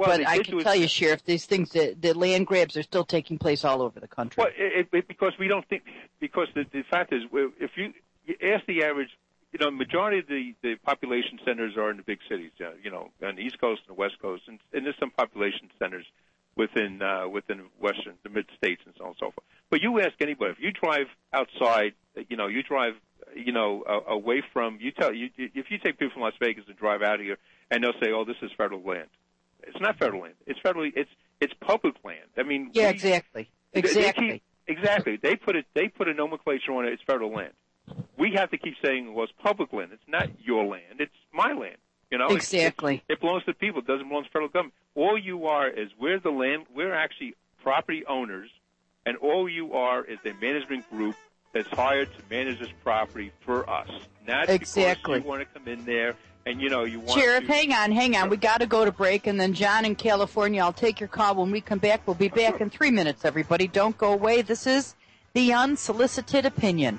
Well, but they I did can do it- tell you, Sheriff, these things, the, the land grabs are still taking place all over the country. Well, it, it, because we don't think, because the, the fact is, if you, you ask the average, you know, majority of the, the population centers are in the big cities, uh, you know, on the East Coast and the West Coast, and, and there's some population centers within uh, within Western, the mid-states and so on and so forth. But you ask anybody, if you drive outside, you know, you drive, you know, uh, away from, you tell, you, if you take people from Las Vegas and drive out of here, and they'll say, oh, this is federal land. It's not federal land. It's federally, it's, it's public land. I mean, yeah, we, exactly. Exactly. Exactly. They keep, exactly. They put it, they put a nomenclature on it, it's federal land. We have to keep saying, well, it's public land. It's not your land. It's my land. You know, exactly. It, it, it belongs to the people. It doesn't belong to the federal government. All you are is we're the land. We're actually property owners, and all you are is a management group that's hired to manage this property for us. Not exactly. because you want to come in there and you know you want. Sheriff, to... hang on, hang on. We got to go to break, and then John in California. I'll take your call when we come back. We'll be back in three minutes. Everybody, don't go away. This is the Unsolicited Opinion.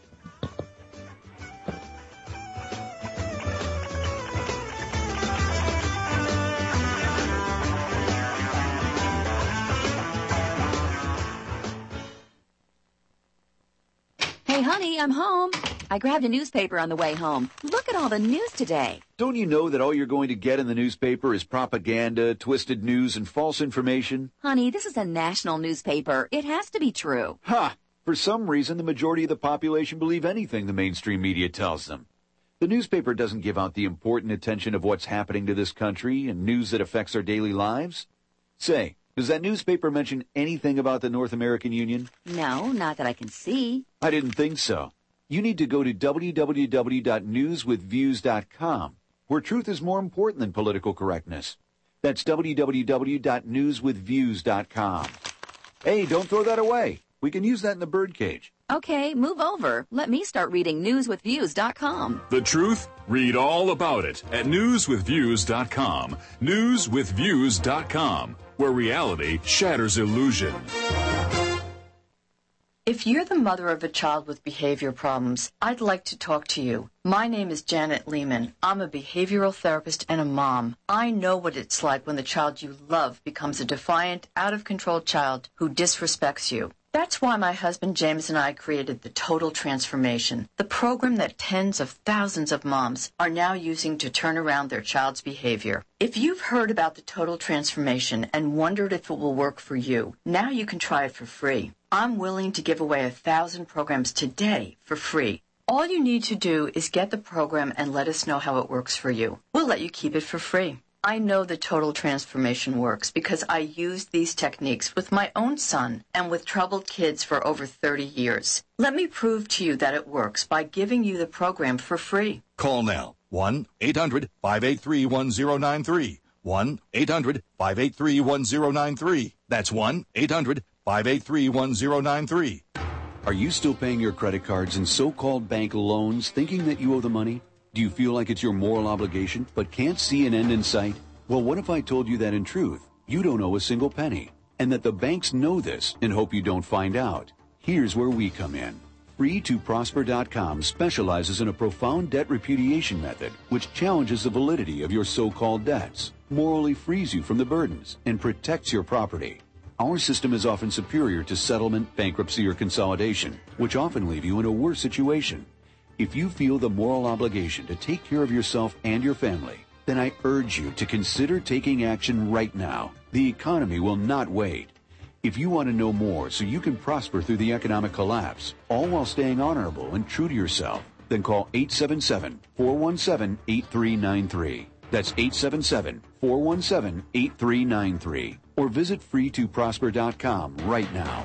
Hey, honey, I'm home. I grabbed a newspaper on the way home. Look at all the news today. Don't you know that all you're going to get in the newspaper is propaganda, twisted news, and false information? Honey, this is a national newspaper. It has to be true. Ha! For some reason, the majority of the population believe anything the mainstream media tells them. The newspaper doesn't give out the important attention of what's happening to this country and news that affects our daily lives. Say, does that newspaper mention anything about the North American Union? No, not that I can see. I didn't think so. You need to go to w w w dot news with views dot com, where truth is more important than political correctness. That's w w w dot news with views dot com. Hey, don't throw that away. We can use that in the birdcage. Okay, move over. Let me start reading news with views dot com. The truth? Read all about it at news with views dot com. news with views dot com, where reality shatters illusion. If you're the mother of a child with behavior problems, I'd like to talk to you. My name is Janet Lehman. I'm a behavioral therapist and a mom. I know what it's like when the child you love becomes a defiant, out-of-control child who disrespects you. That's why my husband James and I created the Total Transformation, the program that tens of thousands of moms are now using to turn around their child's behavior. If you've heard about the Total Transformation and wondered if it will work for you, now you can try it for free. I'm willing to give away a thousand programs today for free. All you need to do is get the program and let us know how it works for you. We'll let you keep it for free. I know the Total Transformation works because I used these techniques with my own son and with troubled kids for over thirty years. Let me prove to you that it works by giving you the program for free. Call now. one eight hundred five eight three one zero nine three. one eight hundred five eight three one zero nine three. That's one eight hundred five eight three one zero nine three. Are you still paying your credit cards and so-called bank loans thinking that you owe the money? Do you feel like it's your moral obligation but can't see an end in sight? Well, what if I told you that in truth, you don't owe a single penny, and that the banks know this and hope you don't find out? Here's where we come in. free to prosper dot com specializes in a profound debt repudiation method which challenges the validity of your so-called debts, morally frees you from the burdens, and protects your property. Our system is often superior to settlement, bankruptcy, or consolidation, which often leave you in a worse situation. If you feel the moral obligation to take care of yourself and your family, then I urge you to consider taking action right now. The economy will not wait. If you want to know more so you can prosper through the economic collapse, all while staying honorable and true to yourself, then call eight seven seven, four one seven, eight three nine three. That's eight seven seven, four one seven, eight three nine three. Or visit free to prosper dot com right now.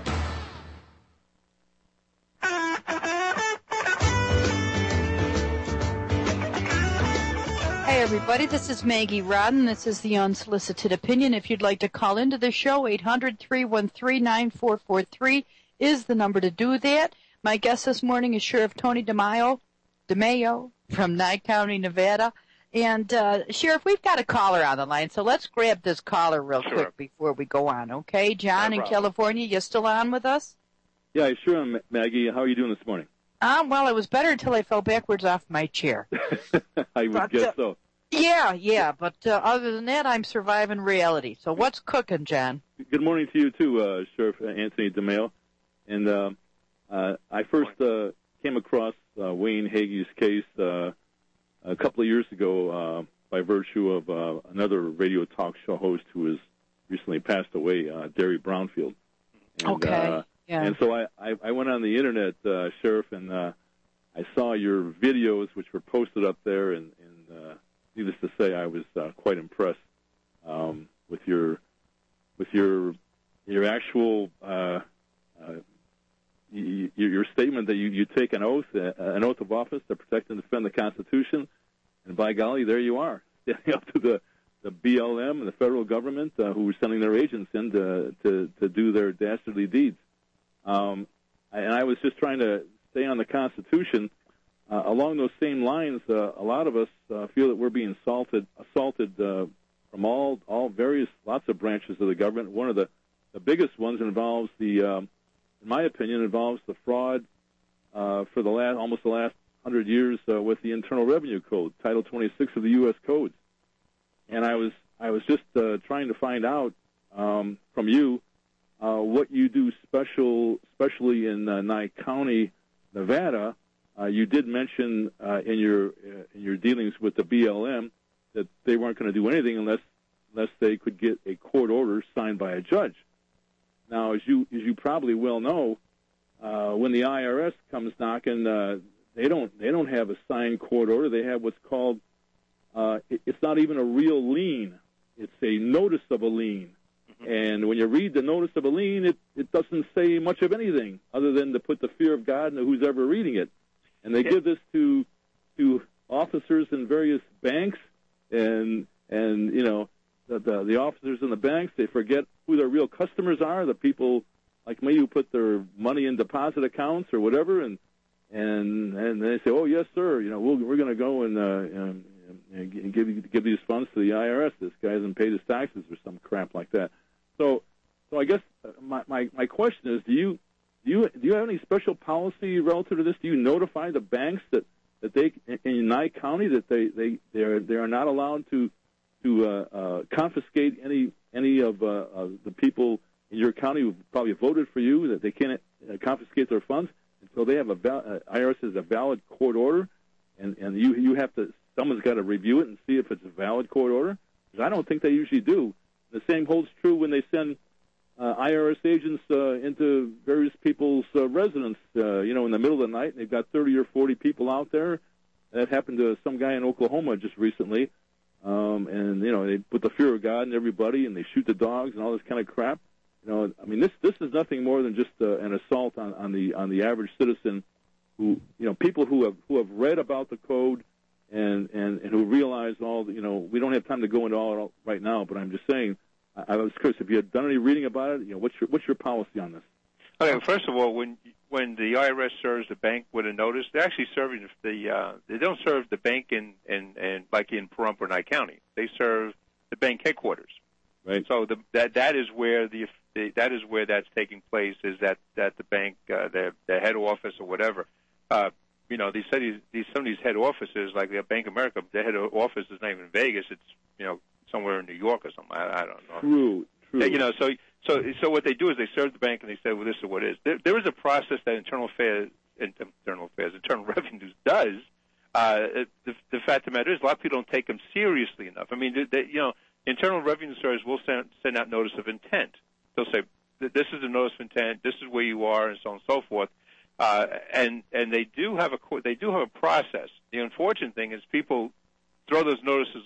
Hey everybody, this is Maggie Rodden. This is the Unsolicited Opinion. If you'd like to call into the show, eight hundred, three one three, nine four four three is the number to do that. My guest this morning is Sheriff Tony DeMaio, DeMaio from Nye County, Nevada. And, uh, Sheriff, we've got a caller on the line, so let's grab this caller real Sure. quick before we go on, okay? John No in problem. California, you still on with us? Yeah, I sure am, Maggie. How are you doing this morning? Um, well, it was better until I fell backwards off my chair. I would But, guess uh, so. Yeah, yeah, but uh, other than that, I'm surviving reality. So what's cooking, John? Good morning to you, too, uh, Sheriff Anthony DeMeo. And uh, uh, I first uh, came across uh, Wayne Hagee's case uh, a couple of years ago uh, by virtue of uh, another radio talk show host who has recently passed away, uh, Derry Brownfield. And, okay, uh, yeah. And so I, I, I went on the Internet, uh, Sheriff, and uh, I saw your videos, which were posted up there, and, and uh, needless to say, I was uh, quite impressed um, with your with your your actual uh, uh, y- your statement that you, you take an oath, uh, an oath of office to protect and defend the Constitution, and by golly, there you are, standing up to the, the B L M and the federal government uh, who were sending their agents in to to, to do their dastardly deeds. Um, and I was just trying to stay on the Constitution. Uh, along those same lines, uh, a lot of us uh, feel that we're being assaulted, assaulted uh, from all, all various, lots of branches of the government. One of the, the biggest ones involves the, um, in my opinion, involves the fraud uh, for the last, almost the last hundred years uh, with the Internal Revenue Code, Title twenty-six of the U S Codes. And I was, I was just uh, trying to find out um, from you uh, what you do special, especially in uh, Nye County, Nevada. Uh, you did mention uh, in your uh, in your dealings with the B L M that they weren't going to do anything unless unless they could get a court order signed by a judge. Now, as you as you probably well know, uh, when the I R S comes knocking, uh, they don't they don't have a signed court order. They have what's called uh, it, it's not even a real lien. It's a notice of a lien. Mm-hmm. And when you read the notice of a lien, it it doesn't say much of anything other than to put the fear of God into who's ever reading it. And they give this to to officers in various banks, and and you know the, the the officers in the banks, they forget who their real customers are, the people like me who put their money in deposit accounts or whatever, and and and they say, oh yes sir, you know we'll, we're going to go and, uh, and, and give give these funds to the I R S. This guy hasn't paid his taxes or some crap like that. So so I guess my my, my question is, do you Do you do you have any special policy relative to this? Do you notify the banks that, that they in Nye County that they they they are, they are not allowed to to uh, uh, confiscate any any of, uh, of the people in your county who probably voted for you, that they can't uh, confiscate their funds until they have a val- uh, I R S has a valid court order, and and you you have to someone's got to review it and see if it's a valid court order? Because I don't think they usually do. The same holds true when they send Uh, I R S agents uh, into various people's uh, residence, uh, you know, in the middle of the night, and they've got thirty or forty people out there. That happened to some guy in Oklahoma just recently, um, and you know, they put the fear of God in everybody, and they shoot the dogs and all this kind of crap. You know, I mean, this this is nothing more than just uh, an assault on, on the on the average citizen, who you know, people who have who have read about the code and and and who realize all. The, you know, we don't have time to go into all right now, but I'm just saying. I was curious if you had done any reading about it. You know, what's your what's your policy on this? Okay, first of all, when when the I R S serves the bank with a notice, they're actually serving the uh, they don't serve the bank in, in, in like in Pahrump or Nye County. They serve the bank headquarters. Right. So the, that that is where the, the that is where that's taking place. Is that that the bank uh, their their head office or whatever. Uh, you know, these cities, these some of these head offices, like the Bank of America, their head office is not even in Vegas. It's you know. somewhere in New York or something. I, I don't know. True, true. You know, so so so what they do is they serve the bank and they say, well, this is what it is. There, there is a process that Internal Affairs, Internal Affairs, Internal Revenue does. Uh, the, the fact of the matter is, a lot of people don't take them seriously enough. I mean, they, they, you know, Internal Revenue Service will send send out notice of intent. They'll say, this is a notice of intent. This is where you are, and so on and so forth. Uh, and and they do have a they do have a process. The unfortunate thing is people throw those notices